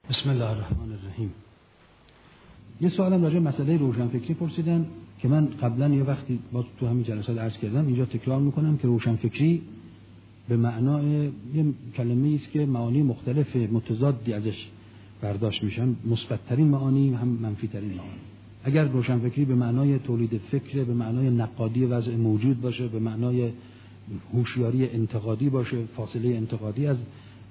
بسم الله الرحمن الرحیم. یه سوالم راجع به مسئله روشنفکری پرسیدن که من قبلا یه وقتی باز تو همین جلسات عرض کردم، اینجا تکرار میکنم که روشنفکری به معنای یه کلمه‌ای است که معانی مختلف متضادی ازش برداشت میشن، مثبت‌ترین معانی هم منفی‌ترین معانی. اگر روشنفکری به معنای تولید فکر، به معنای نقادی وضع موجود باشه، به معنای هوشیاری انتقادی باشه، فاصله انتقادی از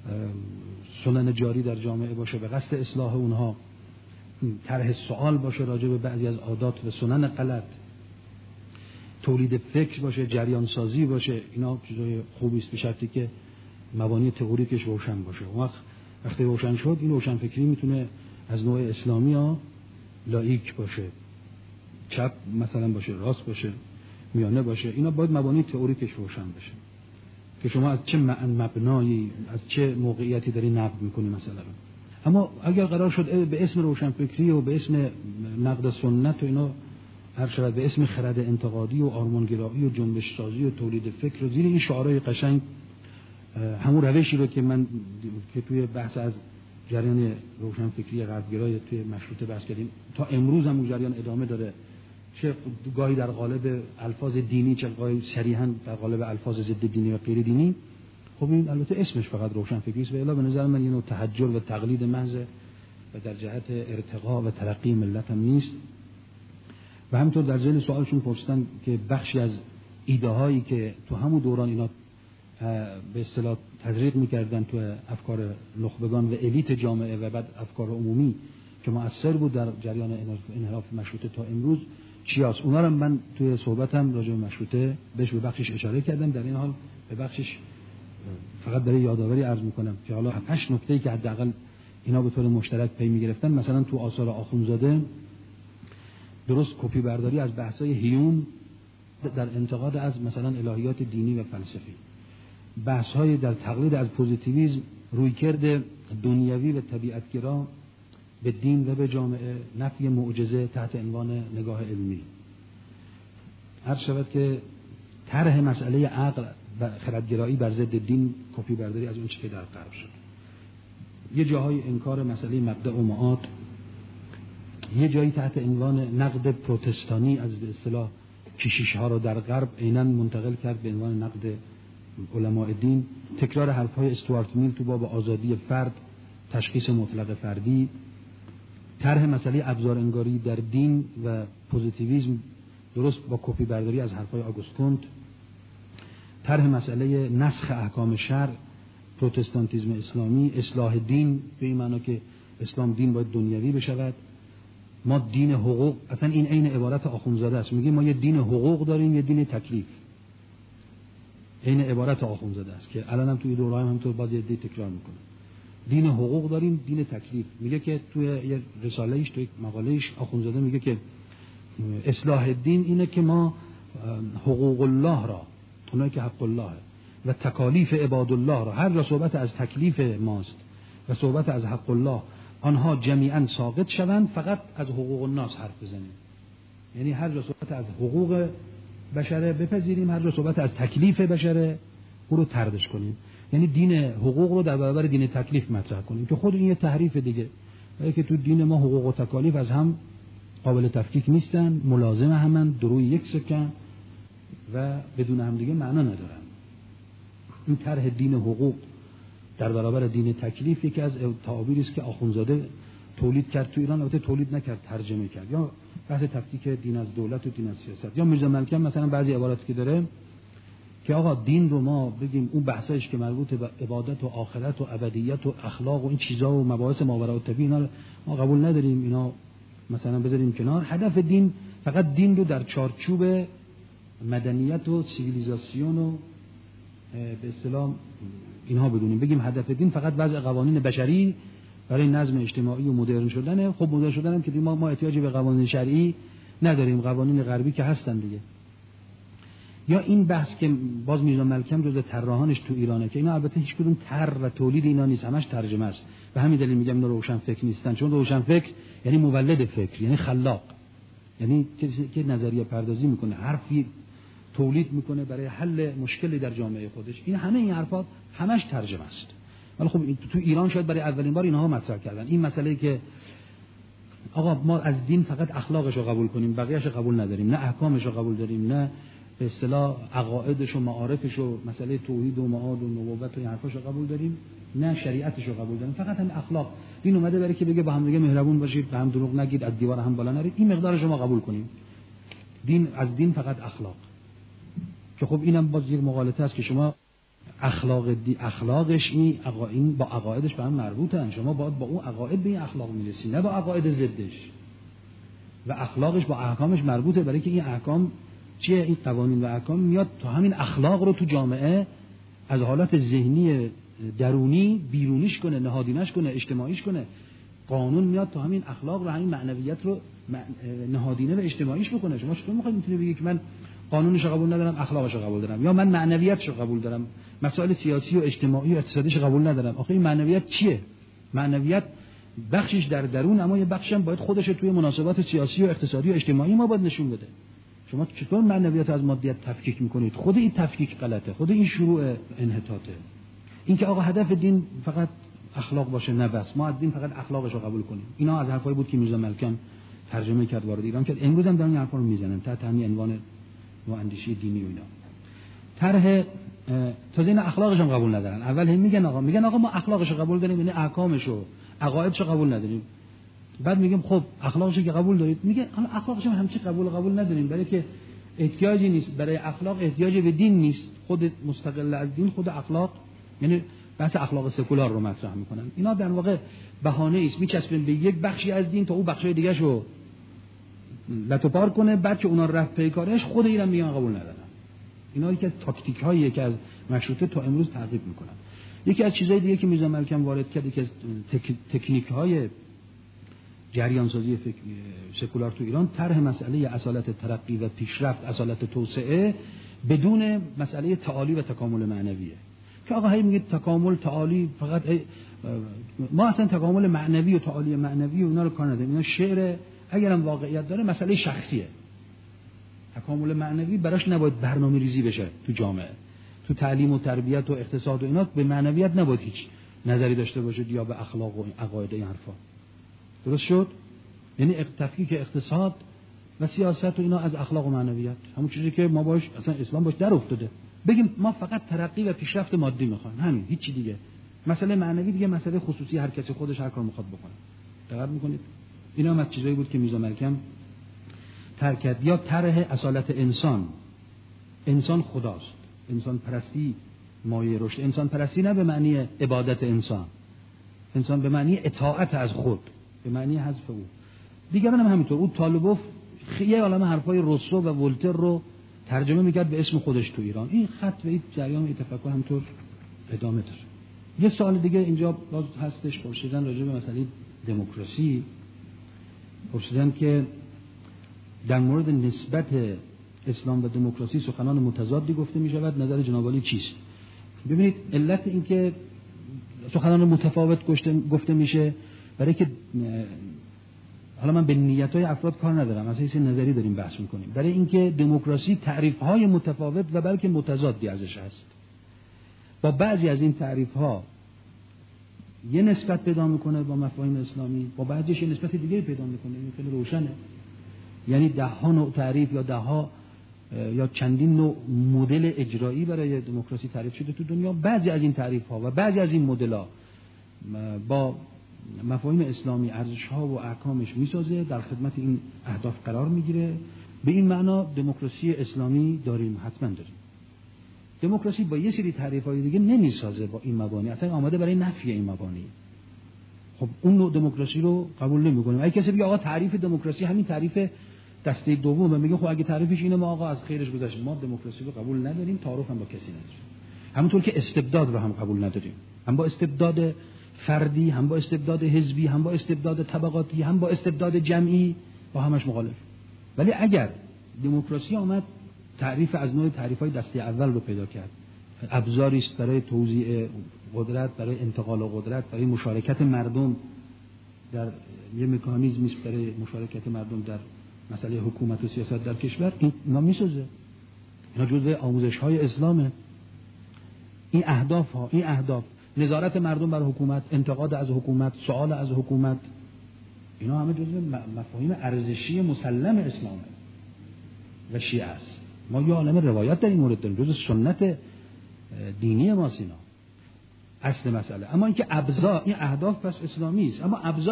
سنن جاری در جامعه باشه به قصد اصلاح اونها، طرح سوال باشه راجع به بعضی از عادات و سنن غلط، تولید فکر باشه، جریان سازی باشه، اینا چیزای خوبی است به شرطی که مبانی تئوریکش روشن باشه. وقتی روشن شد این روشنفکری میتونه از نوع اسلامی ها لاییک باشه، چپ مثلا باشه، راست باشه، میانه باشه، اینا باید مبانی تئوریکش روشن بشه که شما از چه مبنایی، از چه موقعیتی داری نقد میکنی مثلا. اما اگر قرار شد به اسم روشنفکری و به اسم نقد سنت و اینا هر شود به اسم خرد انتقادی و آرمانگرایی و جنبش سازی و تولید فکر و زیر این شعارهای قشنگ همون روشی رو که من که توی بحث از جریان روشنفکری غربگرای توی مشروطه بحث کردیم تا امروز هم اون جریان ادامه داره، چه گاهی در قالب الفاظ دینی، چه گاهی صریحاً در قالب الفاظ ضد دینی و غیر دینی. خب این البته اسمش فقط روشنفکری است و الا به نظر من یه نوع تحجر و تقلید محض و در جهت ارتقا و ترقی ملت هم نیست. و همینطور در ذیل سوالشون پرسیدن که بخشی از ایده هایی که تو همون دوران اینا به اصطلاح تزریق می‌کردن تو افکار نخبگان و الیت جامعه و بعد افکار عمومی که مؤثر بود در جریان انحراف مشروطه تا امروز چی هست؟ اونا رو من توی صحبتم راجع به مشروطه بهش به بخشش اشاره کردم. در این حال به بخشش فقط برای یادآوری عرض میکنم که حالا 8 نکته‌ای که حداقل اینا به طور مشترک پی میگرفتن، مثلا تو آثار آخوندزاده درست کپی برداری از بحث‌های هیون در انتقاد از مثلا الهیات دینی و فلسفی، بحث‌های در تقلید از پوزیتیویسم، رویکرد دنیوی و طبیعتگرا به دین و به جامعه، نفی معجزه تحت عنوان نگاه علمی. هر شود که طرح مسئله عقل و خردگرایی بر ضد دین کپی برداری از اون چیزی که در غرب شد. یه جاهای انکار مسئله مبدأ و معاد، یه جایی تحت عنوان نقد پروتستانی از به اصطلاح کشیش‌ها رو در غرب عیناً منتقل کرد به عنوان نقد علماء دین، تکرار حرف‌های استوارت میل تو باب آزادی فرد، تشخیص مطلق فردی، طرح مسئله ابزار انگاری در دین و پوزیتیویسم درست با کپی برداری از حرف‌های آگوست کنت، طرح مسئله نسخ احکام شرع، پروتستانتیسم اسلامی، اصلاح دین به این معنی که اسلام دین باید دنیوی بشود، ما دین حقوق، اصلا این عین عبارت آخوندزاده است، میگیم ما یه دین حقوق داریم یه دین تکلیف، عین عبارت آخوندزاده است که الان هم توی دوره‌های همینطور باز یه تکرار میکنه. دین حقوق داریم، دین تکلیف. میگه که توی یه رساله‌ایش، توی مقاله‌ایش آخوندزاده میگه که اصلاح دین اینه که ما حقوق الله را، اونایی که حق الله و تکالیف عباد الله را، هر جا صحبت از تکلیف ماست و صحبت از حق الله، آنها جمیعاً ساقط شوند، فقط از حقوق الناس حرف بزنیم. یعنی هر جا صحبت از حقوق بشره بپذیریم، هر جا صحبت از تکلیف بشره او رو طردش کنیم. یعنی دین حقوق رو در برابر دین تکلیف مطرح کنیم که خود این یه تحریف دیگه، ولی که تو دین ما حقوق و تکالیف از هم قابل تفکیک نیستن، ملازم همن، دروی یک سکن و بدون هم دیگه معنا ندارن. این طرح دین حقوق در برابر دین تکلیف یکی از تعابیری است که آخوندزاده تولید کرد تو ایران، البته تولید نکرد، ترجمه کرد. یا بحث تفکیک دین از دولت و دین از سیاست. یا میرزا ملکی مثلا بعضی عباراتی که داره که آقا دین رو ما بگیم اون بحثایش که مربوط به عبادت و آخرت و ابدیت و اخلاق و این چیزا و مباحث ماوراء الطبیعه اینا رو ما قبول نداریم، اینا مثلا بذاریم کنار. هدف دین فقط دین رو در چارچوب مدنیت و سیویلیزاسیون و به اصطلاح اینها بدونیم، بگیم هدف دین فقط وضع قوانین بشری برای نظم اجتماعی و مدرن شدنه. خب مدرن شدن هم که ما احتیاجی به قوانین شرعی نداریم، قوانین غربی که هستن دیگه. یا این بحث که باز میرزا ملکم جزء طراحانش تو ایرانه که اینا البته هیچ کدوم طرح و تولید اینا نیست، همش ترجمه است. و همین دلیل میگم اینا روشن فکر نیستن، چون روشن فکر یعنی مولد فکر، یعنی خلاق، یعنی کسی که نظریه پردازی میکنه، حرفی تولید میکنه برای حل مشکلی در جامعه خودش. این همه این حرفات همش ترجمه است. ولی خب تو ایران شاید برای اولین بار اینها مطرح کردن این مسئله که آقا ما از دین فقط اخلاقش رو قبول کنیم، بقیه‌اش رو قبول نداریم، نه احکامش رو قبول داریم، نه به اصطلاح عقایدش و معارفش و مسئله توحید و معاد و نبوت و این حرفاش رو قبول داریم، نه شریعتش رو قبول داریم، فقط همین اخلاق. دین اومده برای که بگه با هم دیگه مهربون باشید، به هم دروغ نگید، از دیوار هم بالا نرید، این مقدارش رو ما قبول کنیم. دین از دین فقط اخلاق. که خب اینم باز یک مغالطه است که شما اخلاقش این با عقایدش به هم مربوطن، شما باید با اون عقاید به این اخلاق میرسید، نه با عقاید ضدش. و اخلاقش با احکامش مربوطه، برای که این احکام چیه؟ این قوانین و احکام میاد تا همین اخلاق رو تو جامعه از حالات ذهنی درونی بیرونیش کنه، نهادینش کنه، اجتماعیش کنه. قانون میاد تا همین اخلاق رو، همین معنویت رو نهادینه و اجتماعیش بکنه. شما چطور میخواید بگید که من قانونش رو قبول ندارم، اخلاقش رو قبول دارم، یا من معنویتش رو قبول دارم، مسائل سیاسی و اجتماعی و اقتصادیش رو قبول ندارم؟ آخه این معنویت چیه؟ معنویت بخشش در درون، اما یه بخشش هم باید خودش توی مناسبات سیاسی و اقتصادی و اجتماعی ما باید نشون بده. شما چطور معنویت از مادیت تفکیک میکنید؟ خود این تفکیک غلطه، خود این شروع انحطاطه. این که آقا هدف دین فقط اخلاق باشه، نه بس ما از دین فقط اخلاقش رو قبول کنیم. اینا از حرفایی بود که میرزا ملکم ترجمه کرد وارد ایران کرد. امروز هم دارن این حرفا رو میزنن تحت همین عنوان نواندیشی دینی و اینا. طرح تازه این اخلاقش هم قبول ندارن. اول هم میگن آقا ما اخلاقش رو قبول داریم، یعنی احکامش و عقایدش رو قبول نداریم. بعد میگیم خب اخلاقش که قبول دارید، میگه حالا اخلاقش هم همچی قبول نداریم، برای که احتیاجی نیست، برای اخلاق احتیاجی به دین نیست، خود مستقل از دین خود اخلاق، یعنی بحث اخلاق سکولار رو مطرح میکنن. اینا در واقع بهانه است، میچسبن به یک بخشی از دین تا اون بخشای دیگه شو لتوپار کنه، بعد که اونا رفت پی کارش خود ایران میگن قبول ندارن. اینا یکی از تاکتیک هایی که از مشروطه تا امروز تعقیب میکنن. یکی از چیزهای دیگه که میرزا ملکم وارد کرد، یکی از تکنیک های جریان سازی سکولار تو ایران، طرح مسئله اصالت ترقی و پیشرفت، اصالت توسعه بدون مسئله تعالی و تکامل معنویه. که آقا هی میگه تکامل تعالی، فقط ما اصلا تکامل معنوی و تعالی معنوی و اینا رو کار نداریم، اینا شعر، اگرم واقعیت داره مسئله شخصیه. تکامل معنوی براش نباید برنامه ریزی بشه تو جامعه، تو تعلیم و تربیت و اقتصاد و اینا به معنویت نباید هیچ نظری داشته باشه، یا به اخلاق و عقاید این حرفا. درست شد؟ یعنی تفکیک اقتصاد و سیاست و اینا از اخلاق و معنویت، همون چیزی که ما باش اصلا اسلام باش در افتاده. بگیم ما فقط ترقی و پیشرفت مادی میخوایم، همین، هیچ چی دیگه. مسئله معنوی دیگه مسئله خصوصی، هر کسی خودش هر کار میخواد بکنه. دقت میکنید؟ اینا هم از چیزایی بود که میرزا ملکم ترک کرد. یا طرح اصالت انسان خداست، انسان پرستی مایه رشد. انسان پرستی نه به معنی عبادت انسان به معنی اطاعت از خود، به معنی حذف او. دیگران هم همینطور. اون طالبوف یه عالمه حرفای روسو و ولتر رو ترجمه میکرد به اسم خودش تو ایران. این خط و این جریان و این تفکر همینطور ادامه داره. یه سوال دیگه اینجا باز هستش، پرسیدن راجع به مسئله دموکراسی، پرسیدن که در مورد نسبت اسلام و دموکراسی سخنان متضادی گفته میشود، نظر جناب عالی چیست؟ ببینید علت این که سخنان متفاوت گفته میشه برای که حالا من به نیت‌های افراد کار ندارم، از حیث نظری داریم بحث میکنیم، برای اینکه دموکراسی تعریف‌های متفاوت و بلکه متضادی ازش هست. با بعضی از این تعریف‌ها یه نسبت پیدا میکنه با مفاهیم اسلامی، با بعضیش یه نسبت دیگه پیدا میکنه. این خیلی روشنه. یعنی ده ها نوع تعریف یا ده ها یا چندین نوع مدل اجرایی برای دموکراسی تعریف شده تو دنیا. بعضی از این تعریف‌ها و بعضی از این مدل‌ها با مفاهیم اسلامی ارزش‌ها و احکامش میسازه، در خدمت این اهداف قرار میگیره. به این معنا دموکراسی اسلامی داریم، حتما داریم. دموکراسی با یه سری تعریف‌های دیگه نمیسازه با این مبانی، اصلا آماده برای نفی این مبانی. خب اون نوع دموکراسی رو قبول نمی‌کنیم. اگه کسی بگه آقا تعریف دموکراسی همین تعریف دسته دومه، میگه خب اگه تعریفش اینه ما آقا از خیرش گذشتیم، ما دموکراسی رو قبول نداریم، تعارف هم با کسی نداریم. همونطور که استبداد رو هم قبول نداریم، هم با استبداد فردی، هم با استبداد حزبی، هم با استبداد طبقاتی، هم با استبداد جمعی، با همش مخالف. ولی اگر دموکراسی آمد تعریف از نوع تعریف‌های دسته اول رو پیدا کرد، ابزاری است برای توزیع قدرت، برای انتقال قدرت، برای مشارکت مردم در یه مکانیزمی است برای مشارکت مردم در مسئله حکومت و سیاست در کشور، اینا میسازه. اینا جزء آموزش‌های اسلامه. این اهداف نظارت مردم بر حکومت، انتقاد از حکومت، سوال از حکومت، اینا همه جزء مفاهیم ارزشی مسلم اسلامه و شیعه است. ما یه عالمه روایت در این مورد داریم، جزء سنت دینی ماست اینا. اصل مسئله اما اینکه ابزار، این اهداف پس اسلامی است، اما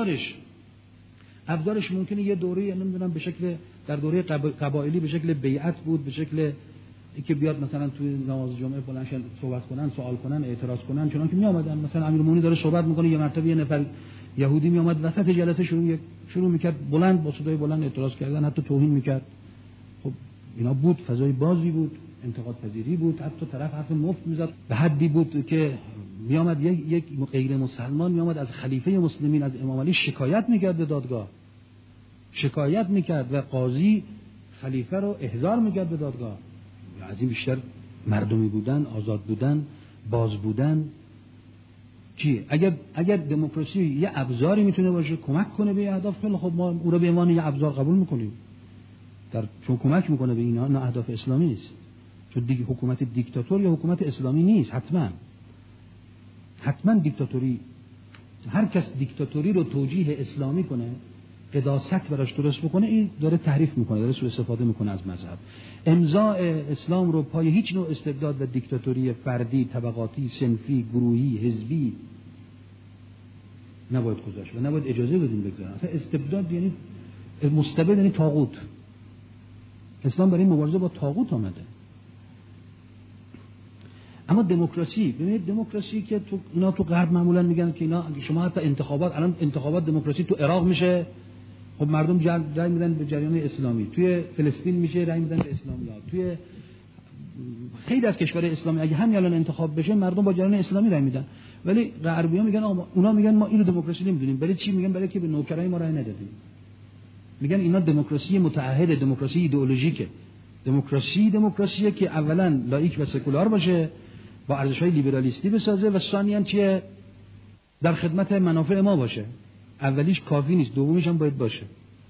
ابزارش ممکنه یه دوره نمیدونم به شکل در دوره قبایلی به شکل بیعت بود، به شکل اینکه بیاد مثلا توی نماز جمعه بلندشن صحبت کنن، سوال کنن، اعتراض کنن، چون که می اومدن مثلا امیرالمومنین داره صحبت میکنه، یه مرتبه یه نفر یهودی می اومد وسط جلسه شروع میکرد بلند با صدای بلند اعتراض کردن، حتی توهین میکرد. خب اینا بود، فضای بازی بود، انتقاد پذیری بود، حتی طرف حرف مفت میزد، به حدی بود که می اومد یک غیر مسلمان می اومد از خلیفه مسلمین از امام علی شکایت میکرد به دادگاه، شکایت میکرد و قاضی خلیفه رو احضار میکرد به دادگاه. از این بیشتر مردمی بودن، آزاد بودن، باز بودن چیه؟ اگر دموکراسی یه ابزاری میتونه باشه کمک کنه به اهداف، خیلی خب ما او رو به عنوان یه ابزار قبول میکنیم، چون کمک میکنه به اینا، نه اهداف اسلامی نیست. چون حکومت دیکتاتور یا حکومت اسلامی نیست. حتما دیکتاتوری، هر کس دیکتاتوری رو توجیه اسلامی کنه، قداست براش درست بکنه، این داره تحریف میکنه، داره سوء استفاده میکنه از مذهب. امضاء اسلام رو پای هیچ نوع استبداد و دیکتاتوری فردی، طبقاتی، صنفی، گروهی، حزبی نباید گذاشت و نباید اجازه بدیم بگذارن. اصلا استبداد یعنی مستبد، یعنی طاغوت. اسلام برای مبارزه با طاغوت آمده. اما دموکراسی، ببینید دموکراسی که اینا تو غرب معمولا میگن که اینا شما حتی انتخابات دموکراسی تو عراق میشه، خب مردم رأی میدن به جریان اسلامی، توی فلسطین میشه رأی میدن به اسلامیات، توی خیلی از کشورهای اسلامی اگه همین الان انتخاب بشه مردم با جریان اسلامی رأی میدن. ولی غربی‌ها میگن اونا میگن ما اینو دموکراسی نمیدونیم. برای چی میگن؟ برای که به نوکرای ما رأی ندادیم. میگن اینا دموکراسی متعهد، دموکراسی ایدئولوژیکه. دموکراسیه که اولا لاییک و سکولار باشه، با ارزش‌های لیبرالیستی بسازه و ثانیاً چیه؟ در خدمت منافع ما باشه. اولیش کافی نیست، دومیش هم باید باشه.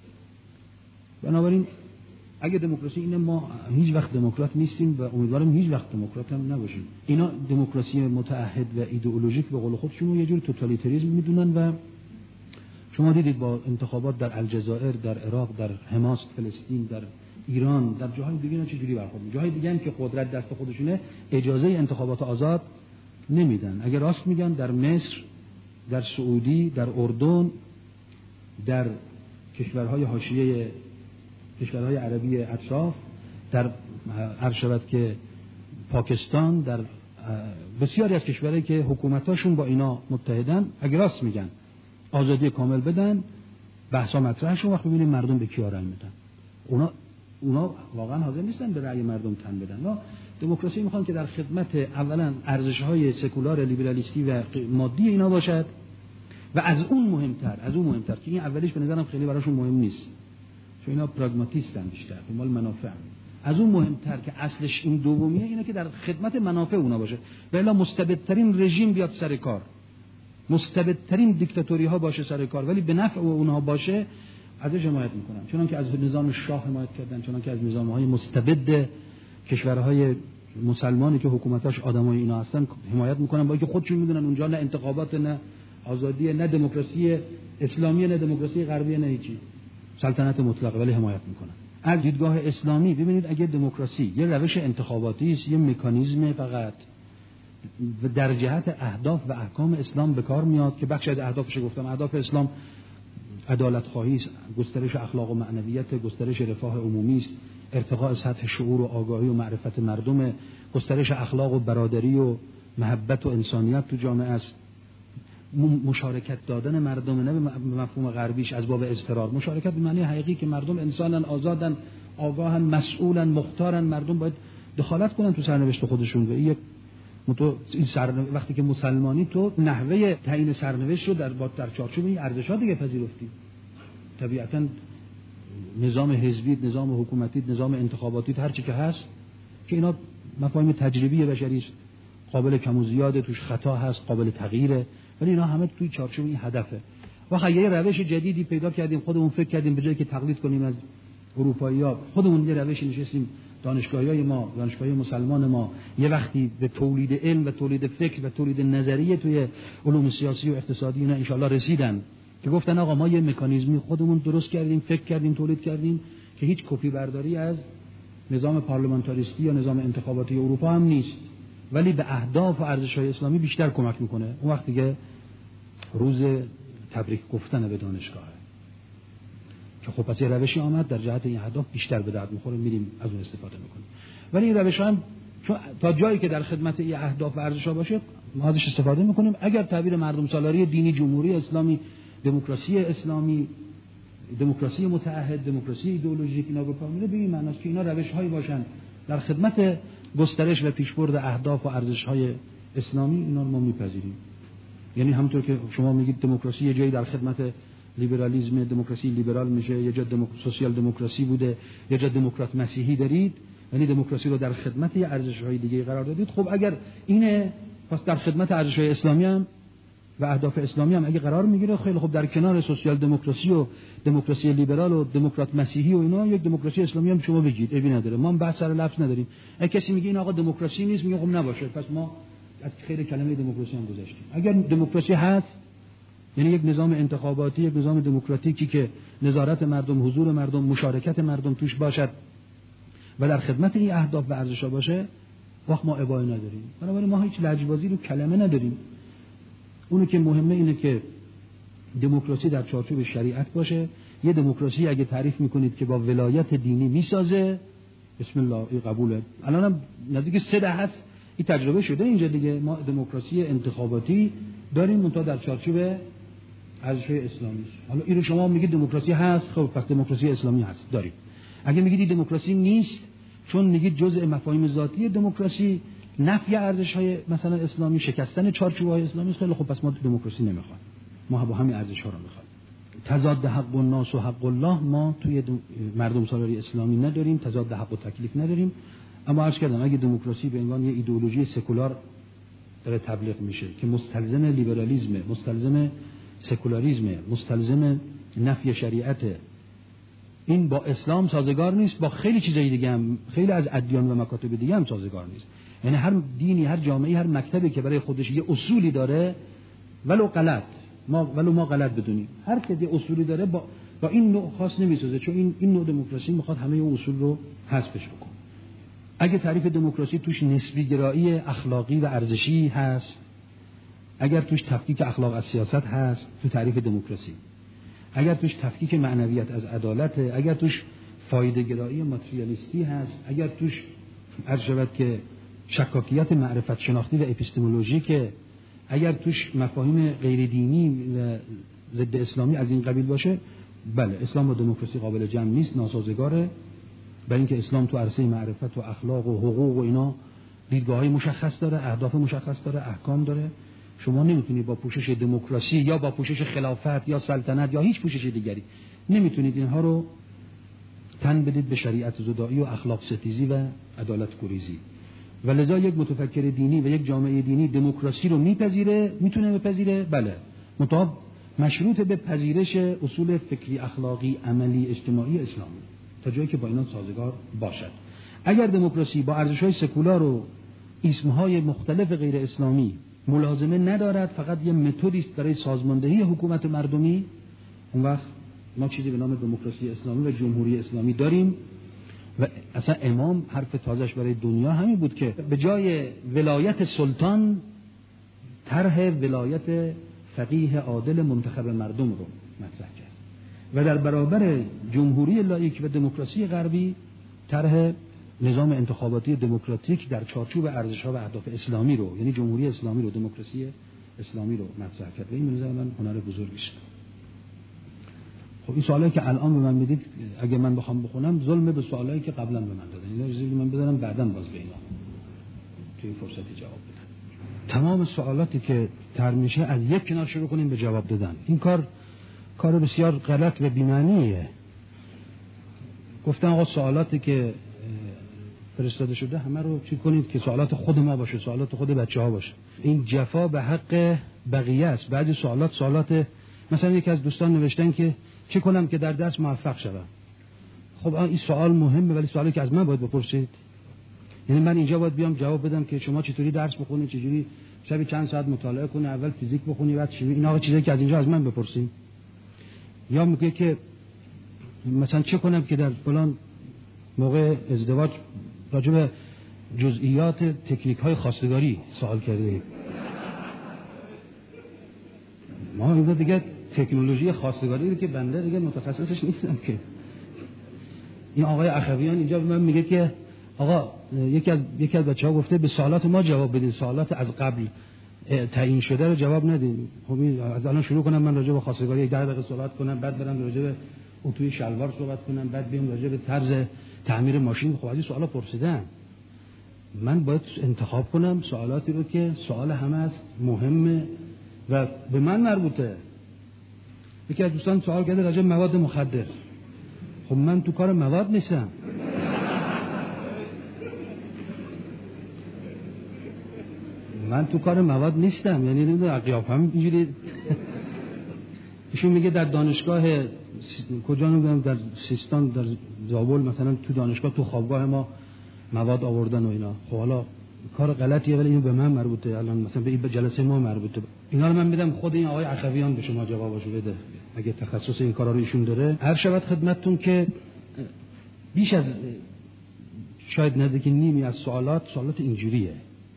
بنابراین اگه دموکراسی اینه، ما هیچ وقت دموکرات نیستیم و امیدوارم هیچ وقت دموکرات هم نباشیم. اینا دموکراسی متعهد و ایدئولوژیک به قول خودشون یه جور توتالیتاریسم میدونن و شما دیدید با انتخابات در الجزایر، در عراق، در حماس، فلسطین، در ایران، در جاهای دیگه چه جوری برخورد می‌کنن. جاهای دیگه هم که قدرت دست خودشونه اجازه انتخابات آزاد نمیدن. اگر راست میگن در مصر، در سعودی، در اردن، در کشورهای حاشیه، کشورهای عربی اطراف، در عرشبت که پاکستان، در بسیاری از کشورهایی که حکومتاشون با اینا متحدن، اگر راست میگن آزادی کامل بدن، بحثا مطرحشون، وقت ببینیم مردم به کیا رأی میدن. اونا واقعا حاضر نیستن به رأی مردم تن بدن. ما دموکراسی میخوان که در خدمت اولا ارزش‌های سکولار لیبرالیستی و مادی اینا باشد و از اون مهمتر که این اولیش به نظرم خیلی براشون مهم نیست، چون اینا پراگماتیستن، بیشتر دنبال منافع. از اون مهمتر که اصلش این دومیه، اینه که در خدمت منافع اونا باشه. و الا مستبدترین رژیم بیاد سر کار، مستبدترین دیکتاتوری ها باشه سر کار، ولی به نفع اونها باشه، ازش حمایت میکنن. چون که از نظام شاه حمایت کردن، چون که از نظام‌های مستبد کشورهای مسلمانی که حکومتاش آدمای اینا هستن حمایت میکنن، با اینکه خودشون میدونن اونجا نه انتخابات، نه آزادی، نه دموکراسی اسلامی، نه دموکراسی غربی، نه هیچی، سلطنت مطلقه، ولی حمایت میکنن. از دیدگاه اسلامی ببینید، اگه دموکراسی یه روش انتخاباتی است، یه مکانیزم فقط در جهت اهداف و احکام اسلام به کار میاد که بخش از اهدافش گفتم، اهداف اسلام عدالت خواهی است، گسترش اخلاق و معنویت، گسترش رفاه عمومی است، ارتقاء سطح شعور و آگاهی و معرفت مردم، گسترش اخلاق و برادری و محبت و انسانیت تو جامعه است، مشارکت دادن مردم، نه به مفهوم غربیش از باب اضطرار، مشارکت به معنی حقیقی که مردم انسانن، آزادن، آگاهن، مسئولن، مختارن، مردم باید دخالت کنن تو سرنوشت خودشون. و این وقتی که مسلمانی تو نحوه تعیین سرنوشت رو در چارچوب این ارزش‌ها دیگه پذیرفتی، طبیعتاً نظام حزبی، نظام حکومتی، نظام انتخاباتی، هر چی که هست که اینا مفاهیم تجربی بشری است، قابل کم و زیاده، توش خطا هست، قابل تغییره، ولی اینا همه توی چارچوب این هدفه. واقعا یه روش جدیدی پیدا کردیم، خودمون فکر کردیم به جای که تقلید کنیم از اروپایی‌ها خودمون یه روشی نشستیم دانشگاهی مسلمان ما یه وقتی به تولید علم و تولید فکر و تولید نظریه توی علوم سیاسی و اقتصادی اینا انشالله رسیدن که گفتن آقا ما یه مکانیزمی خودمون درست کردیم، فکر کردیم، تولید کردیم که هیچ کپی برداری از نظام پارلمانتاریستی یا نظام انتخاباتی اروپا هم نیست، ولی به اهداف و ارزش‌های اسلامی بیشتر کمک میکنه. اون وقت دیگه روز تبریک گفتن به دانشگاه که خب پس یه روشی آمد در جهت این اهداف بیشتر به درد میخوره، میریم از اون استفاده میکنیم. ولی این روش هم تا جایی که در خدمت این اهداف و ارزش‌ها باشه ما ازش استفاده میکنیم. اگر تعبیر مردم سالاری دینی، جمهوری اسلامی، دموکراسی اسلامی، دموکراسی متعهد، دموکراسی ایدئولوژیک اینا به کار میره، به این معنی است که اینا روش‌هایی باشن در خدمت گسترش و پیشبرد اهداف و ارزش‌های اسلامی، اینا رو ما میپذیریم. یعنی همونطور که شما میگید دموکراسی یه جایی در خدمت لیبرالیسم، دموکراسی لیبرال میشه، یه جا سوسیال دموکراسی بوده، یه جا دموکرات مسیحی دارید، یعنی دموکراسی رو در خدمت یه ارزش‌های دیگه قرار دادید. خب اگر اینه پس در خدمت ارزش‌های اسلامی هم و اهداف اسلامی هم اگه قرار میگیره، خیلی خب در کنار سوسیال دموکراسی و دموکراسی لیبرال و دموکرات مسیحی و اینا یک دموکراسی اسلامی هم شما بگید، عیبی نداره، ما هم بحث سر لفظ نداریم. اگه کسی میگه این آقا دموکراسی نیست، میگه خب نباشه، پس ما از خیر کلمه دموکراسی هم گذاشتیم. اگر دموکراسی هست یعنی یک نظام انتخاباتی، یک نظام دموکراتیکی که نظارت مردم، حضور مردم، مشارکت مردم توش باشد و در خدمت این اهداف و ارزش‌ها باشه، وقت ما ابایی نداریم. بنابراین ما هیچ لجبازی رو کلمه نداریم. اونی که مهمه اینه که دموکراسی در چارچوب شریعت باشه. یه دموکراسی اگه تعریف میکنید که با ولایت دینی میسازه، بسم الله، این قبوله. الانم نزدیک 3 دهه هست این تجربه شده اینجا دیگه. ما دموکراسی انتخاباتی داریم منتها در چارچوب ارزش‌های اسلامی. حالا اینو شما میگید دموکراسی هست، خب پس دموکراسی اسلامی هست داریم. اگه میگید دموکراسی نیست چون میگید جزء مفاهیم ذاتی دموکراسی نفی ارزش‌های مثلا اسلامی، شکستن چارچوب‌های اسلامی، خیلی خب پس ما دموکراسی نمیخوایم، ما با همین ارزش‌ها رو میخوایم. تضاد حق الناس و حق الله ما توی مردم سالاری اسلامی نداریم، تضاد حق و تکلیف نداریم. اما عرض کردم اگه دموکراسی به عنوان یه ایدئولوژی سکولار داره تبلیغ میشه که مستلزم لیبرالیسم، مستلزم سکولاریسم، مستلزم نفی شریعت، این با اسلام سازگار نیست، با خیلی چیزای دیگه هم، خیلی از ادیان و مکاتب دیگه هم سازگار نیست. یعنی هر دینی، هر جامعه‌ای، هر مکتبی که برای خودش یه اصولی داره، ولو ما غلط بدونیم، هر کی یه اصولی داره با این نوع خاص نمیسازه، چون این نوع دموکراسی میخواد همه اون اصول رو حذفش بکنه. اگه تعریف دموکراسی توش نسبی گرایی اخلاقی و ارزشی هست، اگر توش تفکیک اخلاق از سیاست هست تو تعریف دموکراسی، اگر توش تفکیک معنویت از عدالت، اگر توش فایده گرایی ماتریالیستی هست، اگر توش عرض شود که شکاکیت معرفت شناختی و اپیستمولوژیک، اگر توش مفاهیم غیر دینی و ضد اسلامی از این قبیل باشه، بله اسلام و دموکراسی قابل جمع نیست، ناسازگاره. برای اینکه اسلام تو عرصه معرفت و اخلاق و حقوق و اینا دیدگاه‌های مشخص داره، اهداف مشخص داره، احکام داره. شما نمیتونید با پوشش دموکراسی یا با پوشش خلافت یا سلطنت یا هیچ پوشش دیگری نمیتونید اینها رو تن بدید به شریعت زدایی و اخلاق ستیزی و عدالت گریزی. و لذا یک متفکر دینی و یک جامعه دینی دموکراسی رو میتونه بپذیره، بله، منتها مشروط به پذیرش اصول فکری، اخلاقی، عملی، اجتماعی اسلامی تا جایی که با اینا سازگار باشد. اگر دموکراسی با ارزش‌های سکولار و اسمهای مختلف غیر اسلامی ملازمه ندارد، فقط یه متدی است برای سازماندهی حکومت مردمی، اون وقت ما چیزی به نام دموکراسی اسلامی و جمهوری اسلامی داریم. و اصلا امام حرف تازهش برای دنیا همین بود که به جای ولایت سلطان طرح ولایت فقیه عادل منتخب مردم رو مطرح کرد و در برابر جمهوری لاییک و دموکراسی غربی طرح نظام انتخاباتی دموکراتیک در چارچوب ارزش‌ها و اهداف اسلامی رو، یعنی جمهوری اسلامی رو، دموکراسی اسلامی رو مطرح کرد. و این به نظر من هنر بزرگی است. خب این سوالایی که الان به من میدید اگه من بخوام بخونم ظلم به سوالایی که قبلا به من دادن، اینا چیزی من بذارم بعداً باز به اینا توی فرصتی جواب بدم. تمام سوالاتی که طرح میشه از یک کنار شروع کنیم به جواب دادن. این کار بسیار غلط و بی‌معنیه. گفتم آقا سوالاتی که فرستاده شده همه رو چی کنید که سوالات خود ما باشه، سوالات خود بچه‌ها باشه. این جفا به حق بقیه است. بعضی سوالات مثلا یکی از دوستان نوشتن که چی کنم که در درس موفق شوم. خب این سوال مهمه، ولی سوالی که از من باید بپرسید. یعنی من اینجا باید بیام جواب بدم که شما چطوری درس بخونید، چجوری شب چند ساعت مطالعه کنی، اول فیزیک بخونی بعد شیمی. این آقا چیزایی که از اینجا از من بپرسید. یا میگه که مثلا چه کنم که در فلان موقع ازدواج راجع به جزئیات تکنیک های خواستگاری سوال کرده. ما اینجا دیگه تکنولوژی خواستگاری رو که بنده دیگه متخصصش نیستم که. این آقای اخویان اینجا به من میگه که آقا یکی از بچه‌ها گفته به سوالات ما جواب بدین، سوالات از قبل تعیین شده رو جواب ندین. خب از الان شروع کنم من راجع به خواستگاری 10 دقیقه صحبت کنم، بعد برم راجع به اتوی شلوار صحبت کنم، بعد بیام راجع به طرز تعمیر ماشین. خب از این سوالا پرسیدن، من باید انتخاب کنم سوالاتی رو که سوال همه است، مهمه و به من مربوطه. یکی از دوستان سوال کرده راجع به مواد مخدر. خب من تو کار مواد نیستم. من تو کار مواد نیستم، یعنی نمیدونم قیافم اینجوری. ایشون میگه در دانشگاه کجا نمیدونم در سیستان در زابل مثلا تو دانشگاه تو خوابگاه ما مواد آوردن و اینا. خب حالا کار غلطیه ولی اینو به من مربوطه، الان مثلا به این جلسه ما مربوطه. اینا رو من میدم خود این آقای اخویان به شما جوابشو بده اگه تخصص این کارا رو ایشون داره. هر شود خدمتتون که بیش از شاید نزدیک نیمی از سوالات اینجوریه.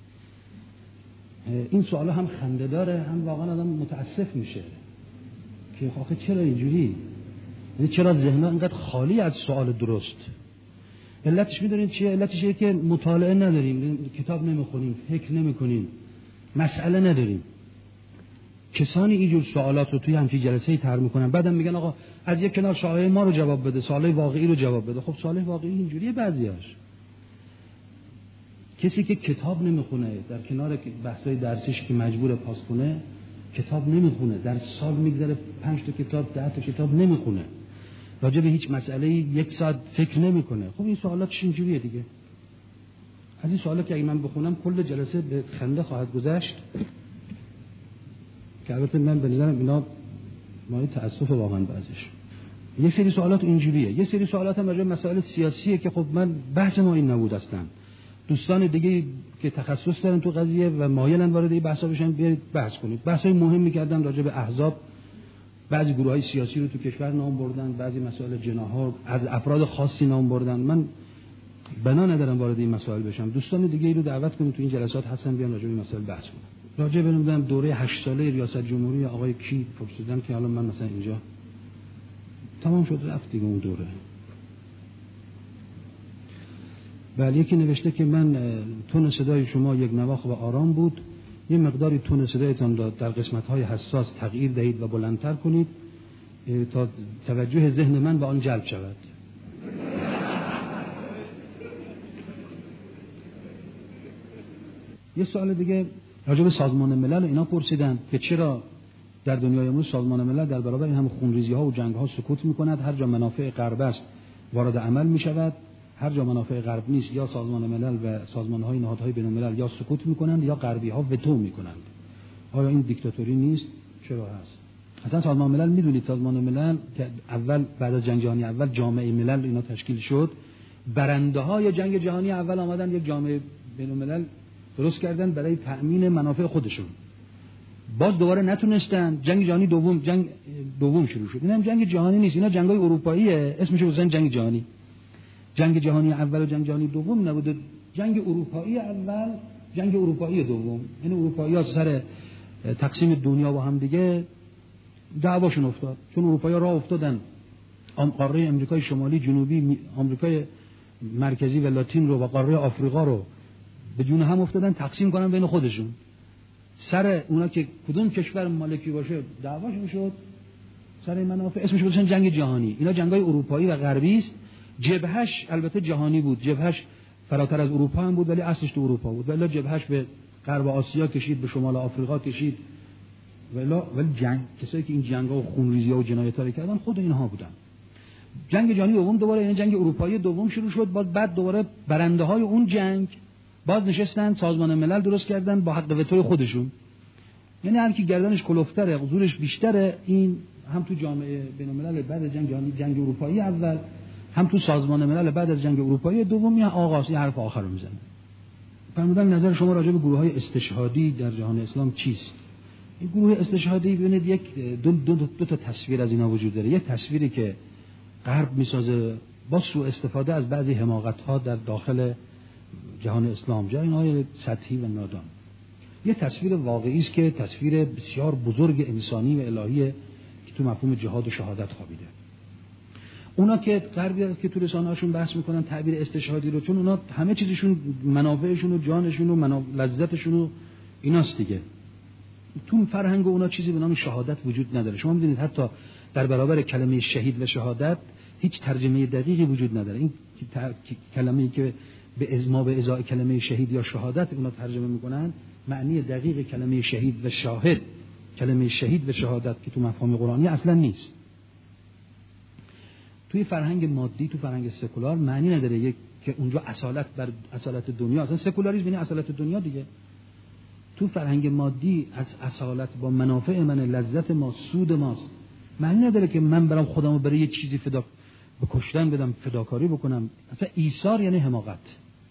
این سوالا هم خنده داره، هم واقعا آدم متاسف میشه که آخه چرا اینجوری، یعنی چرا ذهن‌ها اینقدر خالی از سوال درست. علتش میدونید چیه؟ علتش اینه که مطالعه نداریم، کتاب نمیخونیم، فکر نمیکنیم، مسئله نداریم. کسانی اینجور سوالات رو توی همچین جلسه‌ای طرح میکنن، بعدم میگن آقا از یک کنار سوالای ما رو جواب بده، سوالای واقعی رو جواب بده. خب سوالای واقعی اینجوریه بعضیاش. کسی که کتاب نمیخونه در کنار بحث‌های درسیش که مجبور پاس کنه، کتاب نمیخونه، در سال میگذره 5 تا کتاب 10 تا کتاب نمیخونه، راجع به هیچ مسئله‌ای 1 ساعت فکر نمیکنه. خب این سوالات اینجوریه دیگه. از این سوالا که اگه من بخونم کل جلسه به خنده خواهد گذشت، که البته من به نظرم اینا مایه تأسف واقعا بعضیش. یک سری سوالات اینجوریه، یک سری سوالات هم راجع به مسائل سیاسیه که خب من بحث ما این نبود اصلا. دوستان دیگه که تخصص دارن تو قضیه و مایلن وارد این بحثا بشن بیارید بحث کنید. بحثای مهمی کردن راجع به احزاب، بعضی گروه‌های سیاسی رو تو کشور نام بردن، بعضی مسائل جناح‌ها از افراد خاصی نام بردن. من بنا ندارم وارد این مسائل بشم. دوستان دیگه رو دعوت کنید تو این جلسات هستن بیان راجع به این مسائل بحث کنن. راجع به نمیدونم دوره 8 ساله ریاست جمهوری آقای کی پرسیدن که حالا من مثلا اینجا تمام شد رفت دیگه اون دوره. ولی یکی نوشته که من تون صدای شما یک نواخت و آرام بود، یه مقداری تون صدایتان را در قسمت‌های حساس تغییر دهید و بلندتر کنید تا توجه ذهن من به آن جلب شود. یه سوال دیگه راجع به سازمان ملل اینا پرسیدن که چرا در دنیای امروز سازمان ملل در برابر این همه خونریزی‌ها و جنگ‌ها سکوت می‌کند، هر جا منافع غرب است وارد عمل می‌شود، هر جا منافع غرب نیست یا سازمان ملل و سازمان‌های نهادهای بین‌الملل یا سکوت می‌کنند یا غربی‌ها وتو می‌کنند. آیا این دیکتاتوری نیست؟ چرا هست؟ اصلا سازمان ملل می‌دونید سازمان ملل که اول بعد از جنگ جهانی اول جامعه ملل اینا تشکیل شد، برنده‌های جنگ جهانی اول آمدن یک جامعه بین‌الملل درست کردن برای تأمین منافع خودشون. باز دوباره نتونستن، جنگ جهانی دوم شروع شد. اینم جنگ جهانی نیست، اینا جنگ‌های اروپاییه، اسمش رو بزنید جنگ جهانی. جنگ جهانی اول و جنگ جهانی دوم نبوده، جنگ اروپایی اول، جنگ اروپایی دوم. یعنی اروپایی‌ها سر تقسیم دنیا با هم دیگه دعواشون افتاد، چون اروپایی‌ها راه افتادن قاره امریکای شمالی، جنوبی، آمریکای مرکزی و لاتین رو و قاره آفریقا رو به جون هم افتادن تقسیم کنن بین خودشون. سر اونا که کدوم کشور مالکی باشه دعواشون شد سر منافع، اسمش گذاشتن جنگ جهانی. اینا جنگ‌های اروپایی و غربی است. جبهش البته جهانی بود، جبهش فراتر از اروپا هم بود ولی اصلش تو اروپا بود. ولی جبهش به غرب آسیا کشید، به شمال آفریقا کشید. ولی جنگ کسایی که این جنگ‌ها و خونریزی‌ها و جنایت‌ها رو کردن خود اینها بودن. جنگ جهانی دوم دوباره، یعنی جنگ اروپایی دوم شروع شد. بعد دوباره برنده‌های اون جنگ باز نشستن سازمان ملل درست کردن با حق وتو خودشون. یعنی هر کی گردنش کلفتره، زورش بیشتره، این هم تو جامعه بین‌الملل بعد جنگ جهانی، جنگ اروپایی اول هم تو سازمان ملل بعد از جنگ اروپایی دومی آغاز یه حرف آخر رو میزنه. فرمودن نظر شما راجع به گروه‌های استشهادی در جهان اسلام چیست؟ این گروه استشهادی ببینید یک دو تا تصویر از اینا وجود داره. یک تصویری که غرب میسازه با سوء استفاده از بعضی حماقت‌ها در داخل جهان اسلام، جای‌های سطحی و نادان. یه تصویر واقعی است که تصویر بسیار بزرگ انسانی و الهیه که تو مفهوم جهاد و شهادت خوابیده. اونا که غربی که تو رسانه‌هاشون بحث میکنن تعبیر استشهادی رو، چون اونا همه چیزشون منافعشون و جانشون و لذتشون و ایناست دیگه. تو فرهنگ اونا چیزی به نام شهادت وجود نداره. شما میدونید حتی در برابر کلمه شهید و شهادت هیچ ترجمه دقیقی وجود نداره. این کلمه‌ای که به ازای کلمه شهید یا شهادت اونا ترجمه میکنن، معنی دقیق کلمه شهید و شاهد، کلمه شهید و شهادت که تو مفاهیم قرآنی اصلا نیست. توی فرهنگ مادی، تو فرهنگ سکولار معنی نداره که اونجا اصالت بر اصالت دنیا، اصلا سکولاریسم یعنی اصالت دنیا دیگه. تو فرهنگ مادی از اصالت با منافع من، لذت ما، سود ماست. معنی نداره که من برام خودمو برای یه چیزی به کشتن بدم، فداکاری بکنم. اصلا ایثار یعنی حماقت.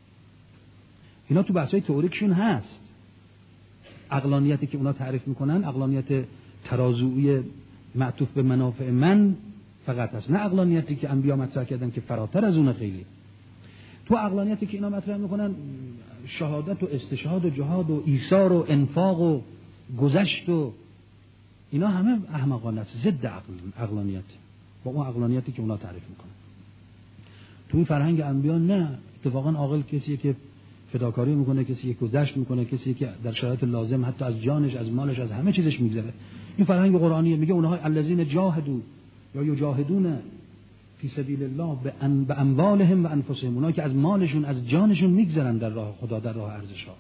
اینا تو بحث‌های تئوریکشون هست. عقلانیتی که اونا تعریف میکنن عقلانیت ترازویی معطوف به منافع من فقط هست، نه عقلانیتی که انبیا مطرح کردن که فراتر از اون خیلی. تو عقلانیتی که اینا مطرح میکنن شهادت و استشهاد و جهاد و ایثار و انفاق و گذشت و اینا همه احمقانه است، ضد عقلانیت با اون عقلانیتی که اونا تعریف میکنن. توی فرهنگ انبیا نه، اتفاقا عاقل کسیه که فداکاری میکنه، کسی که گذشت میکنه، کسی که در شرایط لازم حتی از جانش، از مالش، از همه چیزش میگذره. این فرهنگ قرآنیه، میگه اونها الذین جاهدوا یا یجاهدون فی سبیل الله به اموالهم و انفسهم، اونها که از مالشون، از جانشون میگذرن در راه خدا، در راه ارزش‌ها.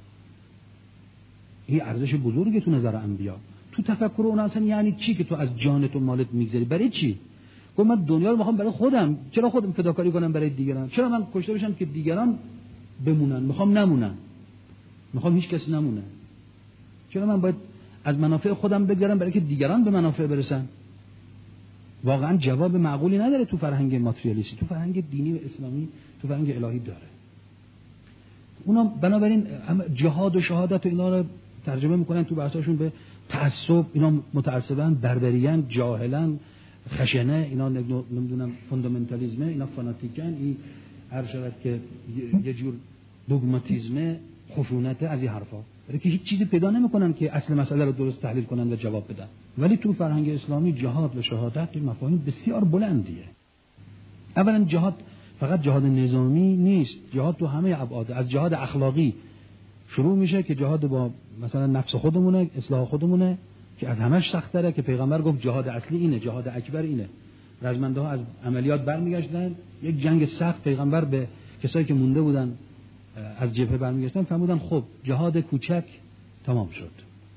این ارزش بزرگه تو نظر انبیا. تو تفکر اون اصلا یعنی چی که تو از جانت و مالت میگذری؟ برای چی؟ گفت من دنیا رو میخوام برای خودم، چرا خودم فداکاری کنم برای دیگران؟ چرا من کشته بشم که دیگران بمونن؟ میخوام نمونن، میخوام هیچ کس نمونه. چرا من باید از منافع خودم بگذرم برای که دیگران به منافع برسن؟ واقعا جواب معقولی نداره تو فرهنگ ماتریالیستی. تو فرهنگ دینی و اسلامی، تو فرهنگ الهی داره. اونا بنابراین جهاد و شهادت و اینا رو ترجمه میکنن تو بحثاشون به تعصب. اینا متعصبن، بربریان، جاهلن، خشنه، اینا نمیدونم فوندامنتالیسمه، اینا فاناتیکن، این هر شود که یه جور دوگماتیسمه، خشونته، از این حرفا. برای که هیچ چیزی پیدا نمیکنن که اصل مسئله رو درست تحلیل کنن و جواب بدن. ولی تو فرهنگ اسلامی جهاد و شهادت مفاهیم بسیار بلندیه. اولا جهاد فقط جهاد نظامی نیست، جهاد تو همه ابعاد. از جهاد اخلاقی شروع میشه که جهاد با مثلا نفس خودمونه، اصلاح خودمونه که از همش سخت‌تره، که پیغمبر گفت جهاد اصلی اینه، جهاد اکبر اینه. رزمنده ها از عملیات برمیگشتن، یک جنگ سخت، پیغمبر به کسایی که مونده بودن از جبهه برمیگشتن فرمودن خب جهاد کوچک تمام شد،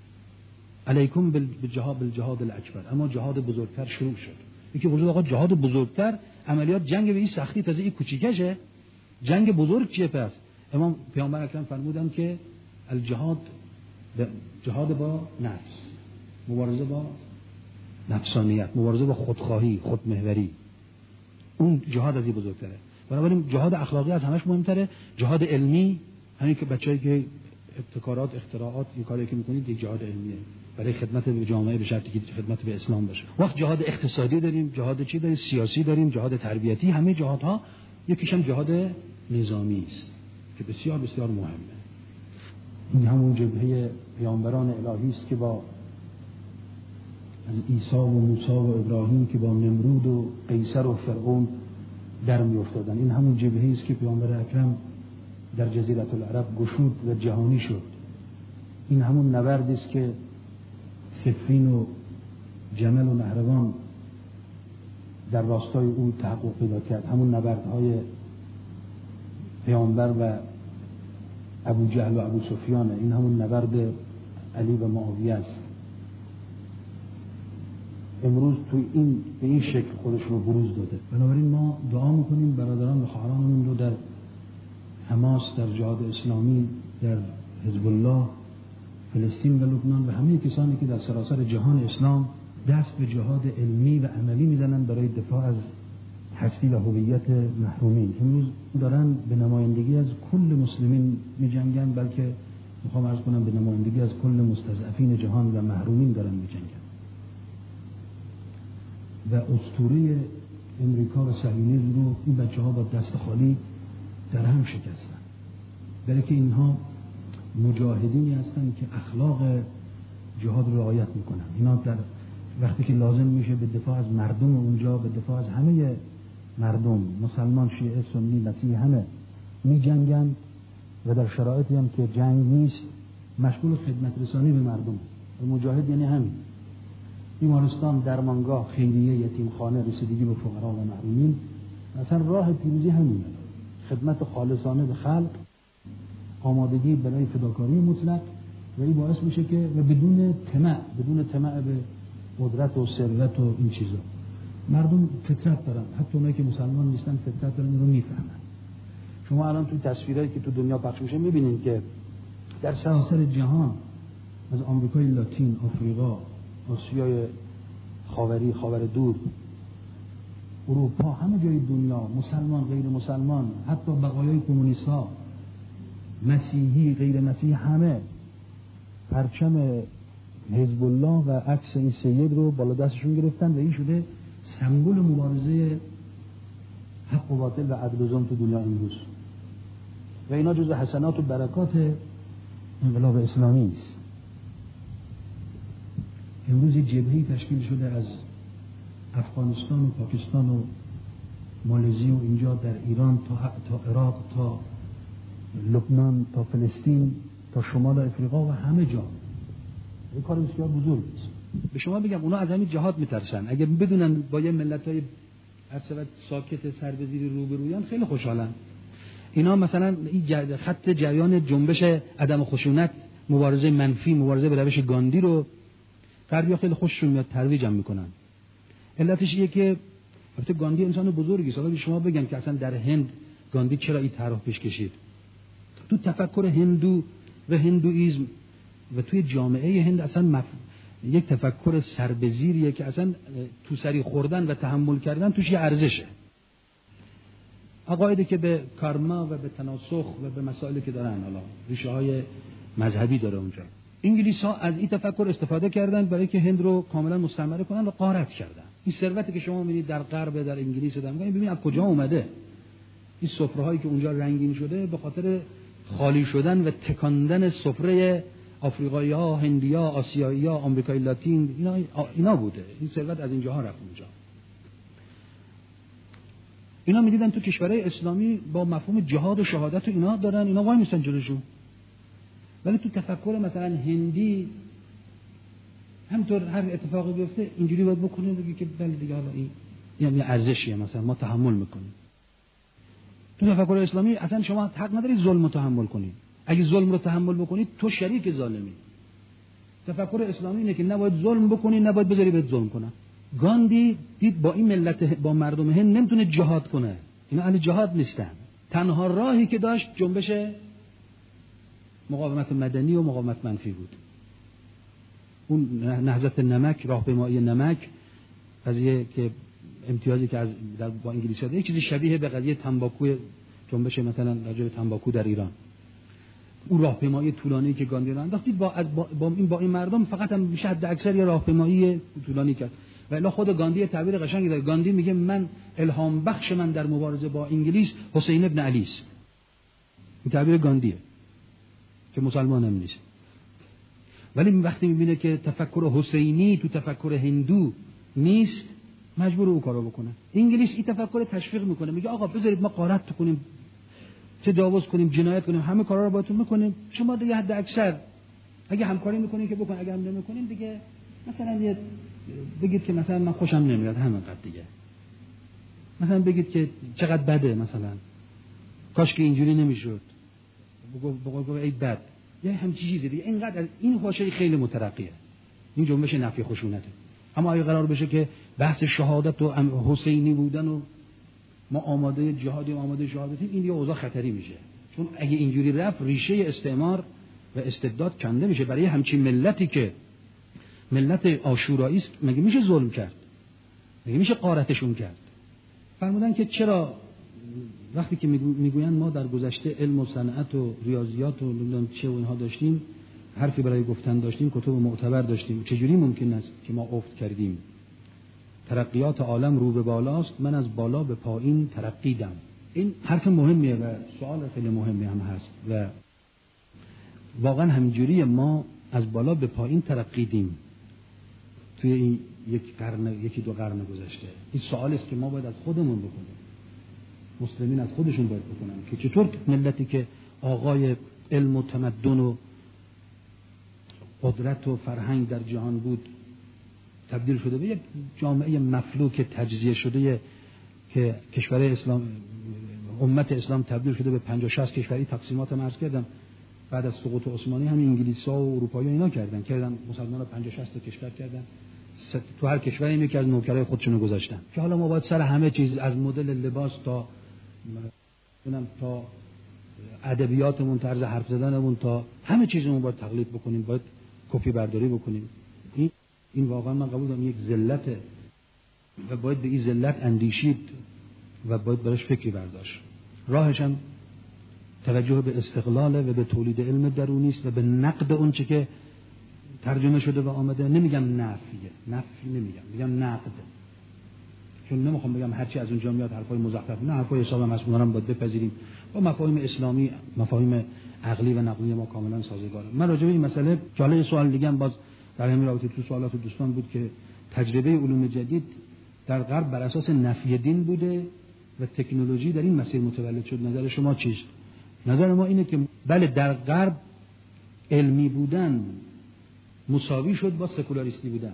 علیکم بالجهاد الاکبر، اما جهاد بزرگتر شروع شد. یکی وجود آقا جهاد بزرگتر، عملیات جنگ به این سختی، تازه این کوچیکشه، جنگ بزرگ چیه پس؟ امام پیامبر اکرم فرمودن که الجهاد، جهاد با نفس، مبارزه با نفسانیت، مبارزه با خودخواهی، خودمحوری، اون جهاد از این بزرگتره. بنابراین جهاد اخلاقی از همش مهمتره. جهاد علمی، همین که بچه‌ای که ابتکارات، اختراعات، این کاری که می‌کنید، یک جهاد علمیه برای خدمت به جامعه، به شرطی که خدمت به اسلام باشه. وقت جهاد اقتصادی داریم، جهاد چی داریم؟ سیاسی داریم، جهاد تربیتی، همه جهادها یکیش هم جهاد نظامی است که بسیار بسیار مهمه. این همون جبهه پیامبران الهی است که با از عیسی و موسی و ابراهیم که با نمرود و قیصر و فرعون در می افتادن. این همون جبهه‌ای است که پیامبر اکرم در جزیره العرب گشود و جهانی شد. این همون نبردی است که صفین و جمل و نهروان در راستای او تحقق پیدا کرد. همون نبردهای پیامبر و ابو جهل و ابو سفیان، این همون نبرد علی و معاویه است. امروز تو این به این شکل خودش رو بروز داده. بنابراین ما دعا میکنیم برادران و خواهرانمون رو در حماس، در جهاد اسلامی، در حزب الله، فلسطین و لبنان و همه کسانی که در سراسر جهان اسلام دست به جهاد علمی و عملی میزنن برای دفاع از هستی و هویت محرومین. امروز دارن به نمایندگی از کل مسلمین می‌جنگن، بلکه میخوام عرض کنم به نمایندگی از کل مستضعفین جهان و محرومین دارن می‌جنگن. و اسطوره امریکا و صهیونیسم رو این بچه‌ها با دست خالی در هم شکستن. برای که اینها مجاهدینی هستن که اخلاق جهاد رو رعایت میکنن. اینا در وقتی که لازم میشه به دفاع از مردم اونجا، به دفاع از همه مردم، مسلمان، شیعه، سنی، مسیحی، همه میجنگن و در شرایطی هم که جنگ نیست مشغول خدمت رسانی به مردم. مجاهد یعنی همین. بیمارستان، درمانگاه، خیریه، یتیمخانه، رسیدگی به فقرا و محرومین، مثلا راه پیروزی همینه. خدمت خالصانه به خلق، آمادگی برای فداکاری مطلق، و این باعث میشه که و بدون طمع به قدرت و ثروت و این چیزا. مردم فطرت دارن، حتی اونایی که مسلمان نیستن فطرت دارن، رو میفهمن. شما الان تو تصویرایی که تو دنیا پخش میشه میبینید که در سراسر جهان، از آمریکای لاتین، آفریقا، آسیای خاوری، خاور دور، اروپا، همه جای دنیا، مسلمان، غیر مسلمان، حتی بقایای کمونیست‌ها، مسیحی، غیر مسیحی، همه پرچم حزب الله و عکس این سید رو بالا دستشون گرفتن و این شده سمبل مبارزه حق و باطل و عدل و ظلم تو دنیا امروز. و اینا جزو حسنات و برکات انقلاب اسلامی است. امروز جبهه‌ای تشکیل شده از افغانستان و پاکستان و مالزی و اینجا در ایران تا عراق، تا لبنان، تا فلسطین، تا شمال افریقا و همه جا. این کار بسیار بزرگی است. به شما بگم اونا از همین جهاد میترسن. اگر بدونن با یه ملت‌های هر ساکت سربزیری روبرویان خیلی خوشحالن. اینا مثلا این خط جریان جنبش عدم خشونت، مبارزه منفی، مبارزه به روش گاندی رو غربی‌ها خیلی خوششون میاد، ترویج هم میکنن. علتش اینه که البته گاندی انسان بزرگی است. حالا شما بگم که اصلا در هند گاندی چرا این طرح پیش کشید. تو تفکر هندو و هندویسم و توی جامعه هند اصلا یک تفکر سربزیریه که اصلا تو سری خوردن و تحمل کردن توش یه ارزشه. عقایدی که به کارما و به تناسخ و به مسائلی که دارن، حالا ریشه های مذهبی داره اونجا. انگلیس‌ها از این تفکر استفاده کردن برای که هند رو کاملا مستعمره کنن و غارت کردن. این ثروتی که شما می‌بینید در غرب، در انگلیس، در میگن ببین از کجا اومده. این سفره‌هایی که اونجا رنگین شده به خاطر خالی شدن و تکاندن سفره آفریقایی‌ها، هندی‌ها، آسیایی‌ها، آمریکای لاتین، اینا بوده. این ثروت از اینجاها رفت اونجا. اینا می‌دیدن تو کشورهای اسلامی با مفهوم جهاد و شهادت و اینا دارن، اینا وای میستن جلوشون. ولی تو تفکر مثلا هندی همطور هر اتفاقی بیفته اینجوری باید بکنیم، بگی که بله دیگه حالا این یعنی ارزشیه، مثلا ما تحمل میکنیم. تو تفکر اسلامی اصلا شما حق نداری ظلم رو تحمل کنید. اگه ظلم رو تحمل بکنید تو شریک ظالمی. تفکر اسلامی اینه که نباید ظلم بکنی، نباید بذاری بهت ظلم کنن. گاندی دید با این ملت، با مردم هند نمیتونه جهاد کنه. اینا اهل جهاد نیستن. تنها راهی که داشت جنبش مقاومت مدنی و مقاومت منفی بود. اون نهضت نمک، راهپیمایی نمک، قضیه که امتیازی که از با انگلیس‌ها داره، یه چیزی شبیه به قضیه تنباکو، جنبش مثلا راجع به تنباکو در ایران. اون راهپیمایی طولانی که گاندی را انداخت، با این مردم فقط هم میشه حد اکثر یه راهپیمایی طولانی کرد. و الا خود گاندی تعبیر قشنگی داره. گاندی میگه من الهام بخش من در مبارزه با انگلیس حسین ابن علی است. این تعبیر گاندیه که مسلمان هم نیست. ولی وقتی میبینه که تفکر حسینی تو تفکر هندو نیست، مجبور او کارو بکنه. انگلیس این تفکر تشویق میکنه، میگه آقا بذارید ما غارت کنیم، تجاوز کنیم، جنایت کنیم، همه کارا رو باهاتون میکنیم، شما دیگه حد اکثر اگه همکاری میکنین که بکن، اگه هم نمیکنین دیگه مثلا بگید که مثلا من خوشم نمیاد همینقدر دیگه. مثلا بگید که چقدر بده، مثلا کاش که اینجوری نمیشد، بگو ای بد، یه همچین چیزی دیگه. اینقدر این حاشیه خیلی مترقیه، این جنبش نفی خشونته. اما اگه قرار بشه که بحث شهادت و حسینی بودن و ما آماده جهادیم، آماده شهادتیم، این یه اوضاع خطری میشه. چون اگه اینجوری رفت ریشه استعمار و استبداد کنده میشه. برای همچین ملتی که ملت عاشورایی است، مگه میشه ظلم کرد؟ مگه میشه غارتشون کرد؟ فرمودن که چرا وقتی که میگویند ما در گذشته علم و صنعت و ریاضیات و چه و اینها داشتیم، حرفی برای گفتن داشتیم، کتب معتبر داشتیم، چجوری ممکن است که ما افت کردیم؟ ترقیات عالم رو به بالاست، من از بالا به پایین ترقیدم. این حرف مهمیه و سوال خیلی مهمی هم هست و واقعا همینجوری ما از بالا به پایین ترقیدیم توی این یکی دو قرن گذشته. این سوال است که ما باید از خودمون بکنیم، مسلمین از خودشون باید بکنن که چطور ملتی که آقای علم و تمدن و قدرت و فرهنگ در جهان بود تبدیل شده به یک جامعه مفلوک تجزیه شده که کشور اسلام، امت اسلام تبدیل شده به 50-60 کشوری. تقسیمات هم عرض کردم بعد از سقوط عثمانی همین انگلیس‌ها و اروپایی اینا کردن مسلمان‌ها 50-60 تا کشور کردن، تو هر کشوری یکی از نوکرای خودشونو گذاشتن که حالا ما باید سر همه چیز از مدل لباس تا ادبیاتمون، طرز حرف زدنمون تا همه چیزمون باید تقلید بکنیم، باید کپی برداری بکنیم. این واقعا من قبول دارم یک ذلته و باید به این ذلت اندیشید و باید براش فکری برداشت. راهش هم توجه به استقلال و به تولید علم درونی است و به نقد اون چه که ترجمه شده و آمده. نمیگم نفی میگم نقد، چون نمیخوام بگم هرچی از اونجا میاد حرفای مزخرف، نه، حرفای حساب مسئولان هم باید بپذیریم، با مفاهیم اسلامی، مفاهیم عقلی و نقلی ما کاملا سازگاره. من راجع به این مسئله که حالا یه سوال دیگه هم باز در همین رابطه تو سوالات دوستان بود که تجربه علوم جدید در غرب بر اساس نفی دین بوده و تکنولوژی در این مسیر متولد شد. نظر شما چیست؟ نظر ما اینه که بله، در غرب علمی بودن مساوی شد با سکولاریستی بودن.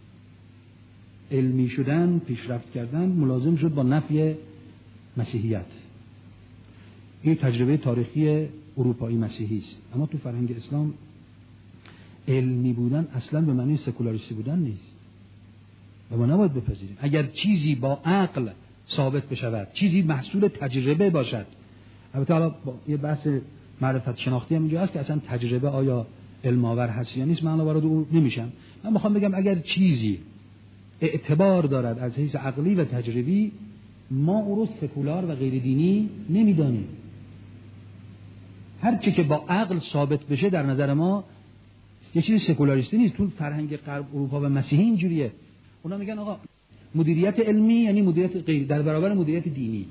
علمی شدن، پیشرفت کردن ملازم شد با نفی مسیحیت. این تجربه تاریخی اروپایی مسیحی است. اما تو فرهنگ اسلام علمی بودن اصلا به معنی سکولاریستی بودن نیست و ما نباید بپذیریم. اگر چیزی با عقل ثابت بشود، چیزی محصول تجربه باشد، البته حالا یه بحث معرفت شناختی هم اینجا هست که اصلا تجربه آیا علم آور هست یا نیست، من وارد اون نمیشم. من میخوام بگم اگر چیزی اعتبار دارد از حیث عقلی و تجربی، ما او رو سکولار و غیر دینی نمیدانیم. هر چی که با عقل ثابت بشه در نظر ما یه چیزی سکولاریستی نیست. تو فرهنگ غرب، اروپا و مسیحی اینجوریه. اونا میگن آقا مدیریت علمی یعنی مدیریت غیر در برابر مدیریت دینی،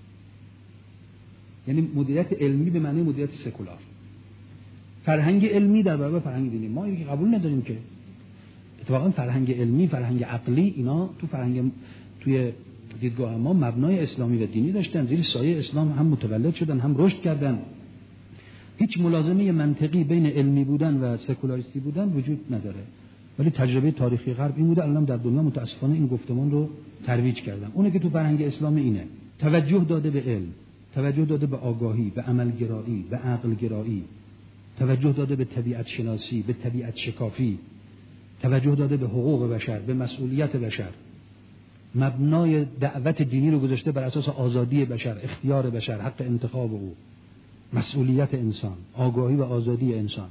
یعنی مدیریت علمی به معنی مدیریت سکولار، فرهنگ علمی در برابر فرهنگ دینی. ما اینو قبول نداریم که اتفاقا فرهنگ علمی، فرهنگ عقلی، اینا توی دیدگاه ما مبنای اسلامی و دینی داشتن، زیر سایه اسلام هم متولد شدن هم رشد کردن. هیچ ملازمه منطقی بین علمی بودن و سکولاریستی بودن وجود نداره. ولی تجربه تاریخی غرب این بوده. الان در دنیا متاسفانه این گفتمان رو ترویج کردن. اونه که تو فرهنگ اسلامی اینه، توجه داده به علم، توجه داده به آگاهی، به عملگرایی، به عقلگرایی، توجه داده به طبیعت شناسی، به طبیعت شکافی، توجه داده به حقوق بشر، به مسئولیت بشر. مبنای دعوت دینی رو گذاشته بر اساس آزادی بشر، اختیار بشر، حق انتخاب او، مسئولیت انسان، آگاهی و آزادی انسان.